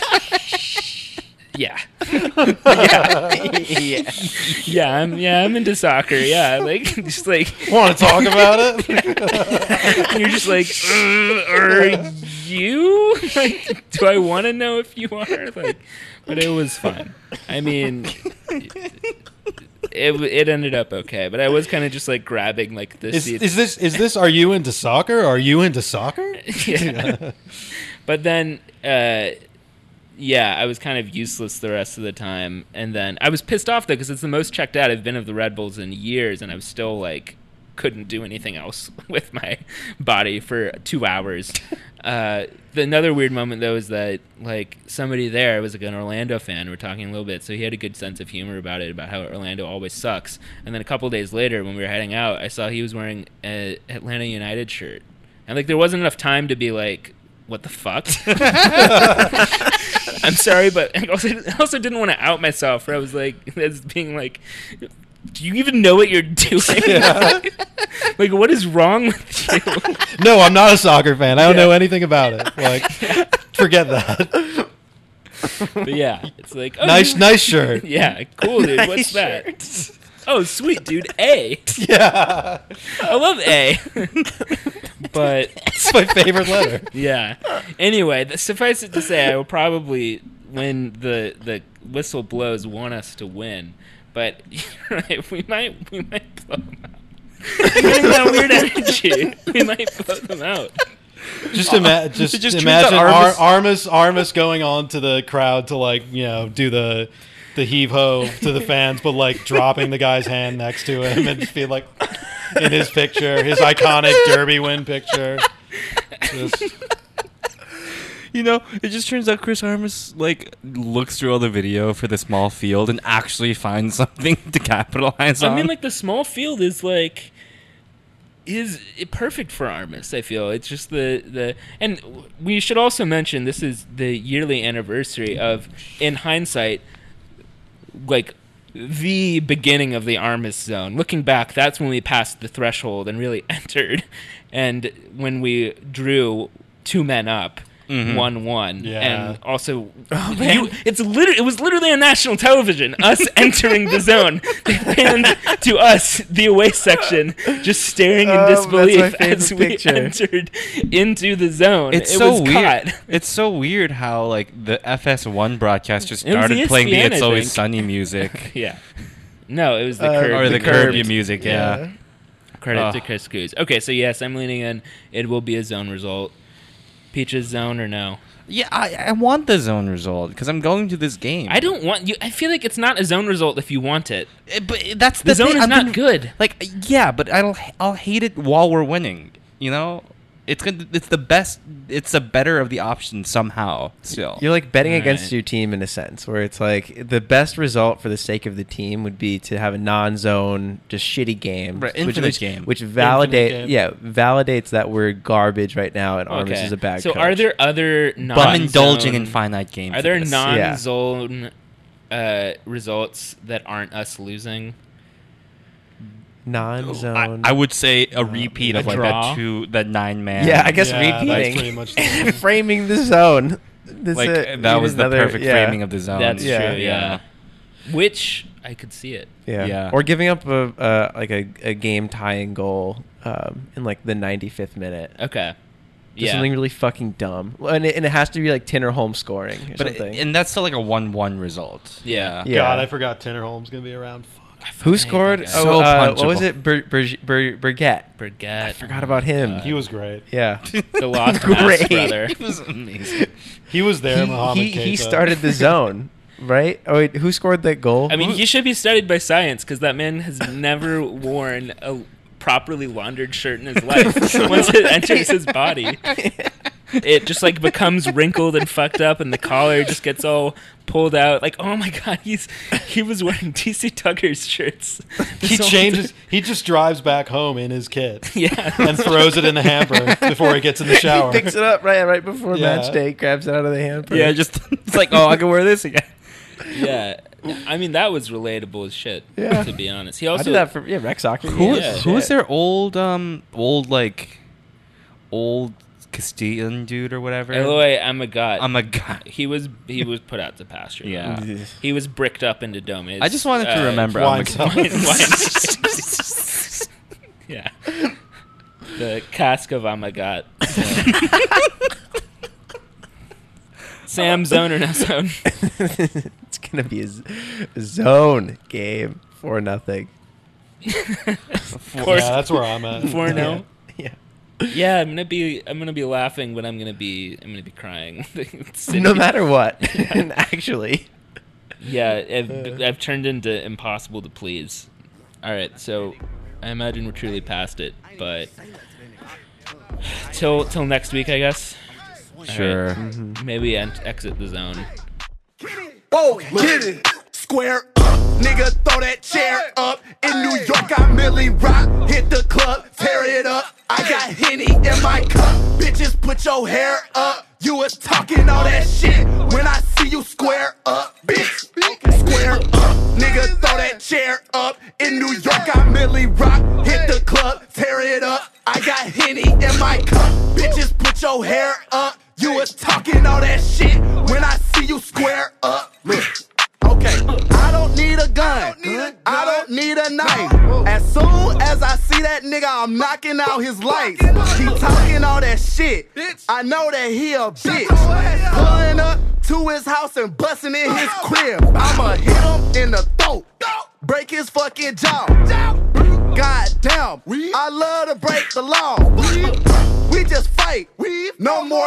yeah. yeah, yeah, yeah. I'm yeah, I'm into soccer. Yeah, like just like Want to talk about it? and you're just like, "Uh, are you? Like, do I want to know if you are? Like, but it was fun. I mean, it it ended up okay, but I was kind of just like grabbing like the Is, seat. is this is this? Are you into soccer? Are you into soccer? yeah. But then, uh, yeah, I was kind of useless the rest of the time. And then I was pissed off, though, because it's the most checked out I've been of the Red Bulls in years, and I was still, like, couldn't do anything else with my body for two hours. Uh, the, another weird moment, though, is that, like, somebody there was, like, an Orlando fan. We were talking a little bit, so he had a good sense of humor about it, about how Orlando always sucks. And then a couple days later, when we were heading out, I saw he was wearing an Atlanta United shirt. And, like, there wasn't enough time to be, like, what the fuck? I'm sorry, but I also, I also didn't want to out myself, where I was like, as being like, do you even know what you're doing? Yeah. Like, what is wrong with you? No, I'm not a soccer fan. I don't Yeah. know anything about it. Like, forget that. But yeah, it's like, oh, Nice, you- nice shirt. Yeah, cool, dude. What's that? Oh, sweet, dude. A. Yeah, I love A. But it's my favorite letter. yeah. Anyway, th- suffice it to say, I will probably, when the the whistle blows, want us to win. But you're right, we might we might blow them out. Getting that weird energy, we might blow them out. Just, ima- just, It just turns imagine out Ar- Armis- Armis Armis going on to the crowd to like you know do the the heave ho to the fans, but like dropping the guy's hand next to him and just being like in his picture, his iconic Derby win picture. Just, You know, it just turns out Chris Armas like looks through all the video for the small field and actually finds something to capitalize on. I mean, like the small field is like is perfect for Armas. I feel it's just the the and we should also mention this is the yearly anniversary of, in hindsight, like the beginning of the Armas zone. Looking back, that's when we passed the threshold and really entered, and when we drew two men up. Mhm. One one, Yeah. and also, you, it's literally it was literally on national television. Us entering the zone, they panned to us, the away section, just staring in Oh, that's my disbelief favorite as we picture. entered into the zone. It's it so was weird. caught. It's so weird how like the F S one broadcast just It was started E S P playing the N, "It's I Always think. Sunny" music, Yeah, no, it was the Uh, curb. or the, The curb Curbed. your music. Yeah. Yeah. Credit Ugh. to Chris Coos. Okay, so yes, I'm leaning in. It will be a zone result. Peaches zone or no? Yeah, I, I want the zone result because I'm going to this game. I don't want you. I feel like it's not a zone result if you want it. Eh, but that's the, The zone thing. is I'm not gonna- good. Like, yeah, but I'll I'll hate it while we're winning. You know, it's good. It's the best. It's the better of the options somehow. Still, You're like betting All against right. your team in a sense, where it's like the best result for the sake of the team would be to have a non-zone, just shitty game, Right, which, infinite which, game. which validate, game. yeah, validates that we're garbage right now, and Armas is a bad. So coach. are there other non but I'm indulging in finite games. Are there of this. non-zone uh, results that aren't us losing? non-zone? I, I would say a repeat A of like draw? that two, that nine man. yeah, I guess Yeah, that's repeating, pretty much the- framing the zone. This like is- that need was the another- perfect yeah. framing of the zone. That's Yeah. true. Yeah. Which I could see it. Yeah. Yeah. Or giving up a uh, like a, a game tying goal um, in like the ninety-fifth minute. Okay. Just Yeah. something really fucking dumb. Well, And it, and it has to be like Tinner Holmes scoring or But something. and that's still like a one-one result. Yeah. Yeah. God, I forgot Tinnerholm's gonna be around. Fuck. Who scored? that Oh, guy. So uh, what was punchable. it? Ber, Ber, Ber, Berget. Forget. I forgot about him. He was great. Yeah. The lost Great. Mass brother. It was amazing. He was there. he, Mohamed he, he Keita. started the zone, right? Oh wait, who scored that goal? I mean, he should be studied by science because that man has never worn a properly laundered shirt in his life. Once it enters his body, it just like becomes wrinkled and fucked up, and the collar just gets all pulled out. Like, oh my god, he's he was wearing D C Tucker's shirts. He This whole changes. time. He just drives back home in his kit Yeah. and throws it in the hamper before he gets in the shower. He picks it up right right before Yeah. match day, grabs it out of the hamper. Yeah, just it's like, oh, I can wear this again. Yeah. I mean, that was relatable as shit. Yeah. To be honest, he I also did that for yeah rec soccer. Who Yeah. who was their old um old like old Castilian dude or whatever? Eloy Amagat. I'm a guy. He was he was put out to pasture. Yeah. though. He was bricked up into dome. I just wanted to Uh, remember. wine I'm a- cellar. Wine- wine- yeah. The cask of Amagat. Sam zone or no zone? It's gonna be a, z- a zone game for nothing. Of Yeah, course. that's where I'm at. Four no. Yeah. Yeah, I'm gonna be I'm gonna be laughing, but I'm gonna be I'm gonna be crying. Sydney- No matter what, and actually, Yeah, I've, I've turned into impossible to please. All right, so I imagine we're truly past it, but till till next week, I guess. All Sure. right, Mm-hmm. maybe ent- exit the zone. Whoa, get it. Square up, nigga, throw that chair up. In New York, I merely rock. Hit the club, tear it up. I got Henny in my cup. Bitches, put your hair up. You was talking all that shit. When I see you square up, bitch. Square up, nigga, throw that chair up. In New York, I merely rock. Hit the club, tear it up. I got Henny in my cup. Bitches, put your hair up. You was talking all that shit. When I see you square up, look. Okay, I don't need a gun. I don't need a knife. As soon as I see that nigga, I'm knocking out his lights. He talking all that shit. I know that he a bitch. Pulling up to his house and busting in his crib. I'ma hit him in the throat. Break his fucking jaw. God damn, I love to break the law. We just fight. No more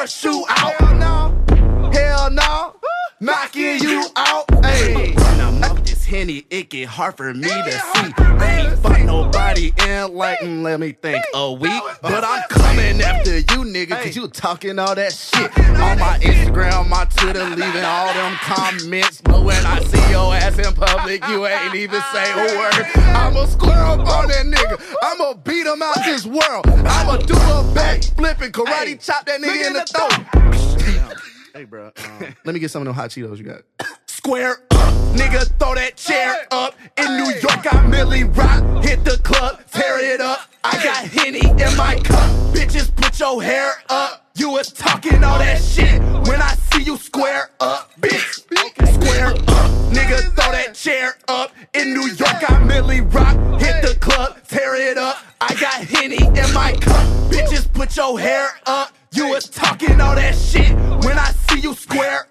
shootout. Hell no. Knocking you out. Hey, this Henny Henny, it get hard for me to see. I ain't fuck nobody in like, mm, let me think, a week. But I'm coming after you, nigga, cause you talking all that shit. On my Instagram, my Twitter, leaving all them comments. But when I see your ass in public, you ain't even say a word. I'ma square up on that nigga. I'ma beat him out this world. I'ma do a back flip and karate chop that nigga in the throat. Hey, bro, um, let me get some of them hot Cheetos you got. Square up, nigga, throw that chair up. In New York, I Millie Rock. Hit the club, tear it up. I got Henny in my cup. Bitches, put your hair up. You was talking all that shit. When I see you square up, bitch. Square up, nigga, throw that chair up. In New York, I Millie Rock. Hit the club, tear it up. I got Henny in my cup. Bitches, put your hair up. You was talking all that shit. When I see you square